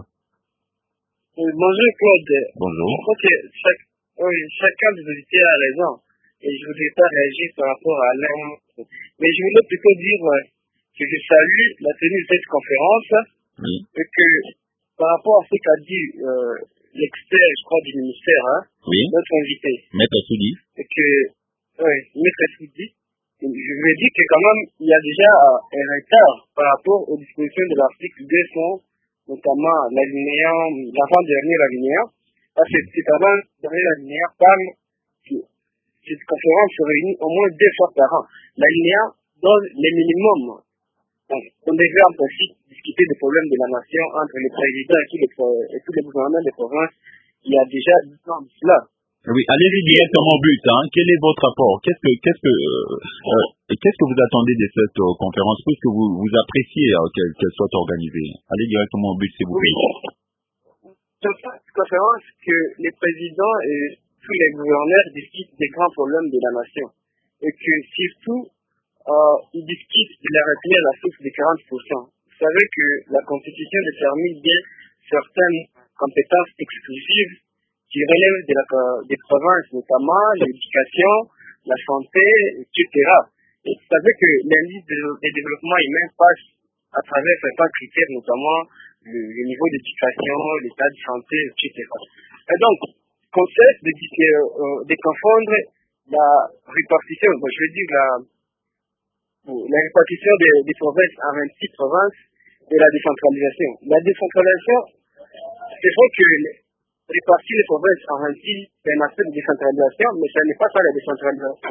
Bonjour Claude. Bonjour. Je crois que chaque, oui, chacun des auditeurs a raison et je ne voudrais pas réagir par rapport à l'un. Mais je voulais plutôt dire que je salue la tenue de cette conférence oui. et que par rapport à ce qu'a dit euh, l'expert, je crois, du ministère, hein, oui. notre invité, Maître Soudi, et que, oui, Maître Soudi, je lui ai dit que quand même, il y a déjà un retard par rapport aux dispositions de l'article deux cents, notamment l'alinéa, l'avant-dernier alinéa, parce que c'est avant-dernier alinéa, parle que cette conférence se réunit au moins deux fois par an. L'alinéa donne les minimums. Donc, on devait en principe discuter des problèmes de la nation entre le président et tous les, et tous les gouvernements des provinces. Il y a déjà dix ans de cela. Oui, allez-y directement au but. Hein. Quel est votre rapport? Qu'est-ce que, qu'est-ce que, euh, euh, qu'est-ce que vous attendez de cette euh, conférence? Qu'est-ce que vous, vous appréciez euh, qu'elle, qu'elle soit organisée? Allez directement au but, s'il vous plaît. Oui. C'est une conférence que les présidents et tous les gouverneurs discutent des grands problèmes de la nation. Et que surtout, Euh, ils discutent de la retenir la source de quarante pour cent. Vous savez que la Constitution détermine bien certaines compétences exclusives qui relèvent de la, des provinces, notamment l'éducation, la santé, et cetera. Et vous savez que l'indice de, de développement humain passe à travers certains critères, notamment le, le niveau d'éducation, l'état de santé, et cetera. Et donc, qu'on cesse de, euh, de confondre la répartition, bon, je veux dire la la répartition des, des provinces en vingt-six provinces et la décentralisation. La décentralisation, c'est vrai que répartir les provinces en vingt-six, c'est un aspect de décentralisation, mais ce n'est pas ça la décentralisation.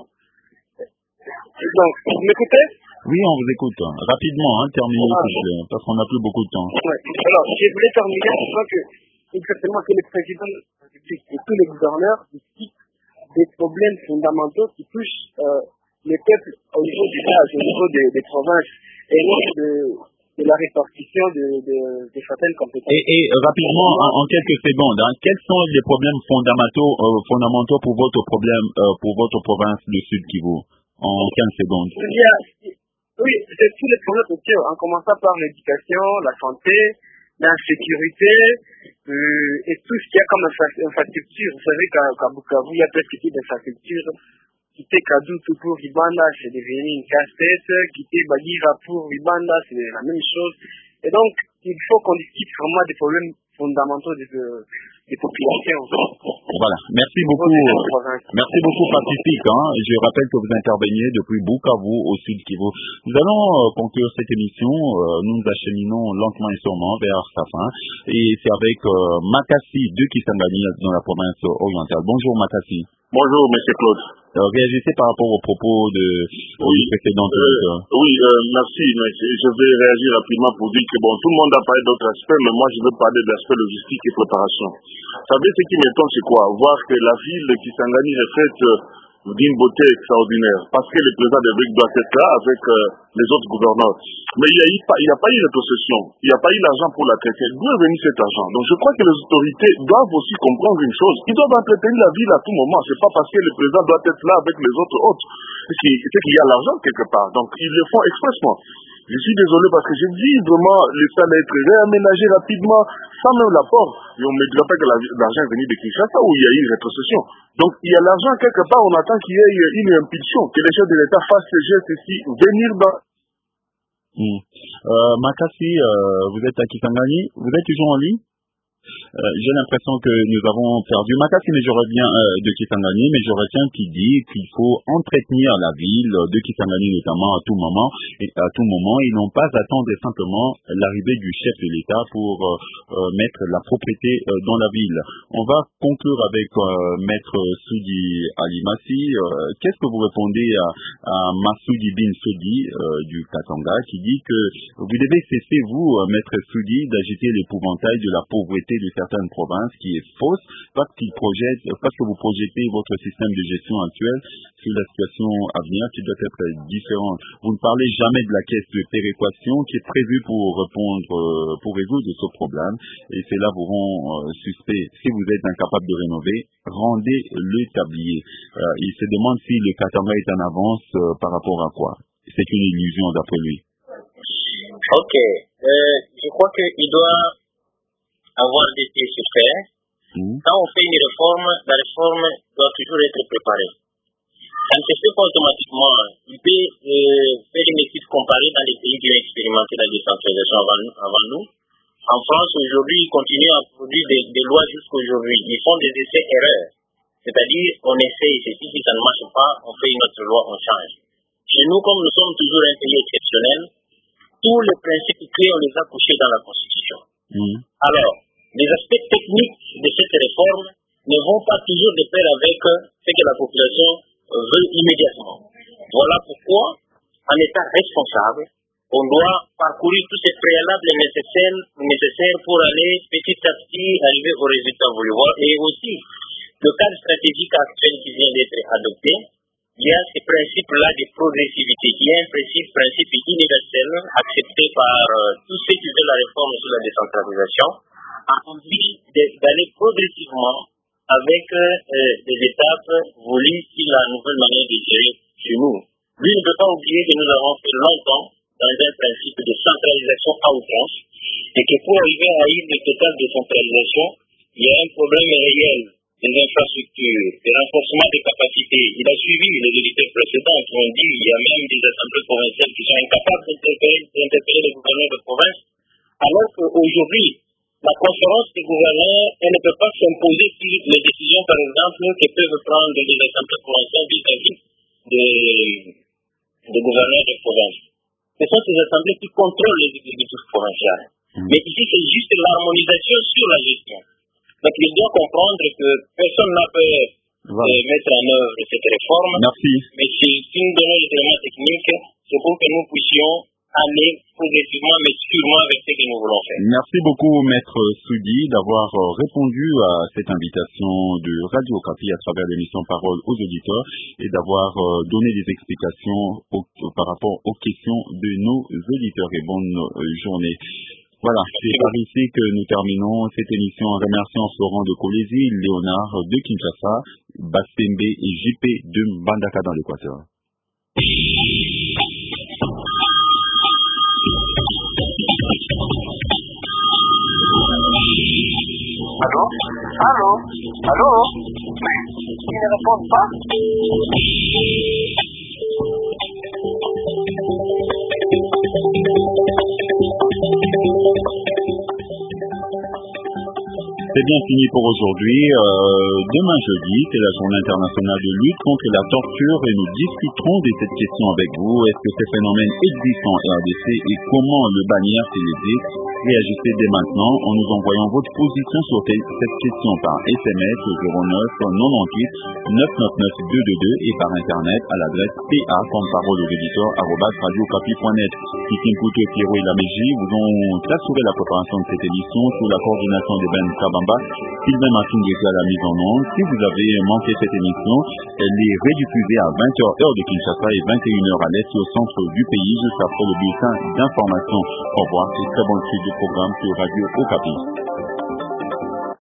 Donc, vous m'écoutez? Oui, on vous écoute. Rapidement, hein, terminez, ah, parce qu'on n'a plus beaucoup de temps. Ouais. Alors, je voulais terminer en disant que, exactement, que les présidents de la République et tous les gouverneurs discutent des problèmes fondamentaux qui touchent euh, les peuples au niveau du village, au niveau des, des provinces, et non de, de la répartition de, de, de certaines compétences. Et, et rapidement, en, en quelques secondes, hein, quels sont les problèmes fondamentaux, euh, fondamentaux pour votre problème, euh, pour votre province du Sud Kivu? En quinze secondes. Il y a, oui, c'est tous les problèmes sociaux, en commençant par l'éducation, la santé, l'insécurité, euh, et tout ce qu'il y a comme infrastructure. Vous savez qu'à, qu'à Bukavu, il y a presque toute d'infrastructure. Quitter Kadutu pour Ribanda, c'est devenu une casse-tête. Quitter Bagira pour Ribanda, c'est la même chose. Et donc, il faut qu'on discute vraiment des problèmes fondamentaux de, des populations. Voilà, merci beaucoup. Merci beaucoup Pacifique. Hein. Je rappelle que vous interveniez depuis Bukavu au sud Kivu. Nous allons euh, conclure cette émission. Euh, nous nous acheminons lentement et sûrement vers sa fin. Et c'est avec euh, Makassi de Kisangani dans la province orientale. Bonjour Makassi. Bonjour monsieur Claude. Euh, réagissez par rapport aux propos de oui, précédentes. Euh, oui, euh, merci. Mais je vais réagir rapidement pour dire que bon, tout le monde a parlé d'autres aspects, mais moi je veux parler de l'aspect logistique et préparation. Vous savez, ce qui m'étonne, c'est quoi? Voir que la ville de Kisangani est faite euh, d'une beauté extraordinaire, parce que le président de Rick doit être là avec euh, les autres gouverneurs. Mais il n'y a, a pas eu de possession, il n'y a pas eu l'argent pour la traiter. D'où est venu cet argent? Donc je crois que les autorités doivent aussi comprendre une chose. Ils doivent entretenir la ville à tout moment. C'est pas parce que le président doit être là avec les autres autres. C'est qu'il y a l'argent quelque part. Donc ils le font expressement. Je suis désolé parce que je dis vraiment l'État doit être réaménagé rapidement, sans même l'apport. Et on ne me dira pas que l'argent est venu de Kinshasa où il y a eu une rétrocession. Donc il y a l'argent quelque part, on attend qu'il y ait une impulsion, que les chefs de l'État fassent ce geste ici, venir dans... Mmh. Euh, Makassi, euh, vous êtes à Kisangani, vous êtes toujours en ligne? Euh, j'ai l'impression que nous avons perdu Makassi, mais je reviens euh, de Kisangani, mais je retiens qu'il dit qu'il faut entretenir la ville de Kisangani notamment à tout moment, et à tout moment, ils n'ont pas attendre simplement l'arrivée du chef de l'État pour euh, euh, mettre la propriété euh, dans la ville. On va conclure avec euh, Maître Soudi Alimassi. Euh, qu'est-ce que vous répondez à, à Massoudi Bin Soudi euh, du Katanga qui dit que vous devez cesser, vous, euh, Maître Soudi, d'agiter l'épouvantail de la pauvreté de certaines provinces qui est fausse parce qu'ils projettent, parce que vous projetez votre système de gestion actuel sur la situation à venir qui doit être différente. Vous ne parlez jamais de la caisse de péréquation qui est prévue pour répondre, pour résoudre ce problème et cela vous rend euh, suspect. Si vous êtes incapable de rénover, rendez-le tablier. Euh, il se demande si le Katanga est en avance euh, par rapport à quoi. C'est une illusion d'après lui. Ok. Euh, je crois qu'il doit avoir des pieds sur terre. Mmh. Quand on fait une réforme, la réforme doit toujours être préparée. Ça ne se fait pas automatiquement. Il peut euh, faire une étude comparée dans les pays qui ont expérimenté la décentralisation avant nous. Avant nous. En France, aujourd'hui, ils continuent à produire des, des lois jusqu'aujourd'hui. Ils font des essais-erreurs. C'est-à-dire, on essaye, ceci, si ça ne marche pas, on fait une autre loi, on change. Chez nous, comme nous sommes toujours un pays exceptionnel, tous les principes clés, on les a couchés dans la Constitution. Mmh. Alors, les aspects techniques de cette réforme ne vont pas toujours de pair avec ce que la population veut immédiatement. Voilà pourquoi, en étant responsable, on doit parcourir tous ces préalables nécessaires, nécessaires pour aller petit à petit arriver au résultat voulu. Et aussi, le cadre stratégique actuel qui vient d'être adopté, il y a ces principes-là de progressivité. Il y a un principe, principe universel accepté par euh, tous ceux qui veulent la réforme sur la décentralisation, a envie d'aller progressivement avec euh, des étapes voulues sur la nouvelle manière de gérer chez nous. Lui ne peut pas oublier que nous avons fait longtemps dans un principe de centralisation à outrance et que pour arriver à une totale décentralisation, il y a un problème réel des infrastructures, des renforcements des capacités. Il a suivi les auditeurs précédents qui ont dit qu'il y a même des assemblées provinciales qui sont incapables d'interpeller les gouverneurs de province, alors qu'aujourd'hui, la conférence des gouverneurs, elle ne peut pas s'imposer sur les décisions, par exemple, que peuvent prendre les assemblées provinciales vis-à-vis des, des gouverneurs de province. Ce sont ces assemblées qui contrôlent les exécutifs provinciaux. Mmh. Mais ici, c'est juste l'harmonisation sur la gestion. Donc, il doit comprendre que personne n'a peur voilà. de mettre en œuvre cette réforme. Merci. Mais si nous donnons les éléments techniques, c'est pour que nous puissions aller progressivement, mais sûrement avec ce que nous voulons faire. Merci beaucoup, Maître Soudi, d'avoir répondu à cette invitation de Radio Okapi à travers l'émission Parole aux auditeurs et d'avoir donné des explications au, par rapport aux questions de nos auditeurs. Et bonne journée. Voilà, c'est par ici que nous terminons cette émission en remerciant Florent de Colési, Léonard de Kinshasa, Bassembe et J P de Mbandaka dans l'Équateur. Allô? Allô? Allô? Ils ne répondent pas? C'est bien fini pour aujourd'hui. Euh, demain jeudi, c'est la journée internationale de lutte contre la torture et nous discuterons de cette question avec vous. Est-ce que ces phénomènes existent en R D C et comment le bannir s'il existe? Réagissez dès maintenant en nous envoyant votre position sur cette question par S M S au zéro neuf quatre-vingt-dix-huit neuf cent quatre-vingt-neuf deux cent vingt-deux et par internet à l'adresse p a comme parole aux éditeurs arobase radio okapi point net. Ici Mputo Pierrot et Lamégie vous ont assuré la préparation de cette émission sous la coordination de Ben Kabamba. Sylvain Martin à la mise en onde. Si vous avez manqué cette émission, elle est rediffusée à vingt heures heure de Kinshasa et vingt et une heures à l'est au centre du pays juste après le bulletin d'information. Au revoir et très bonne suite du programme sur Radio Okapi.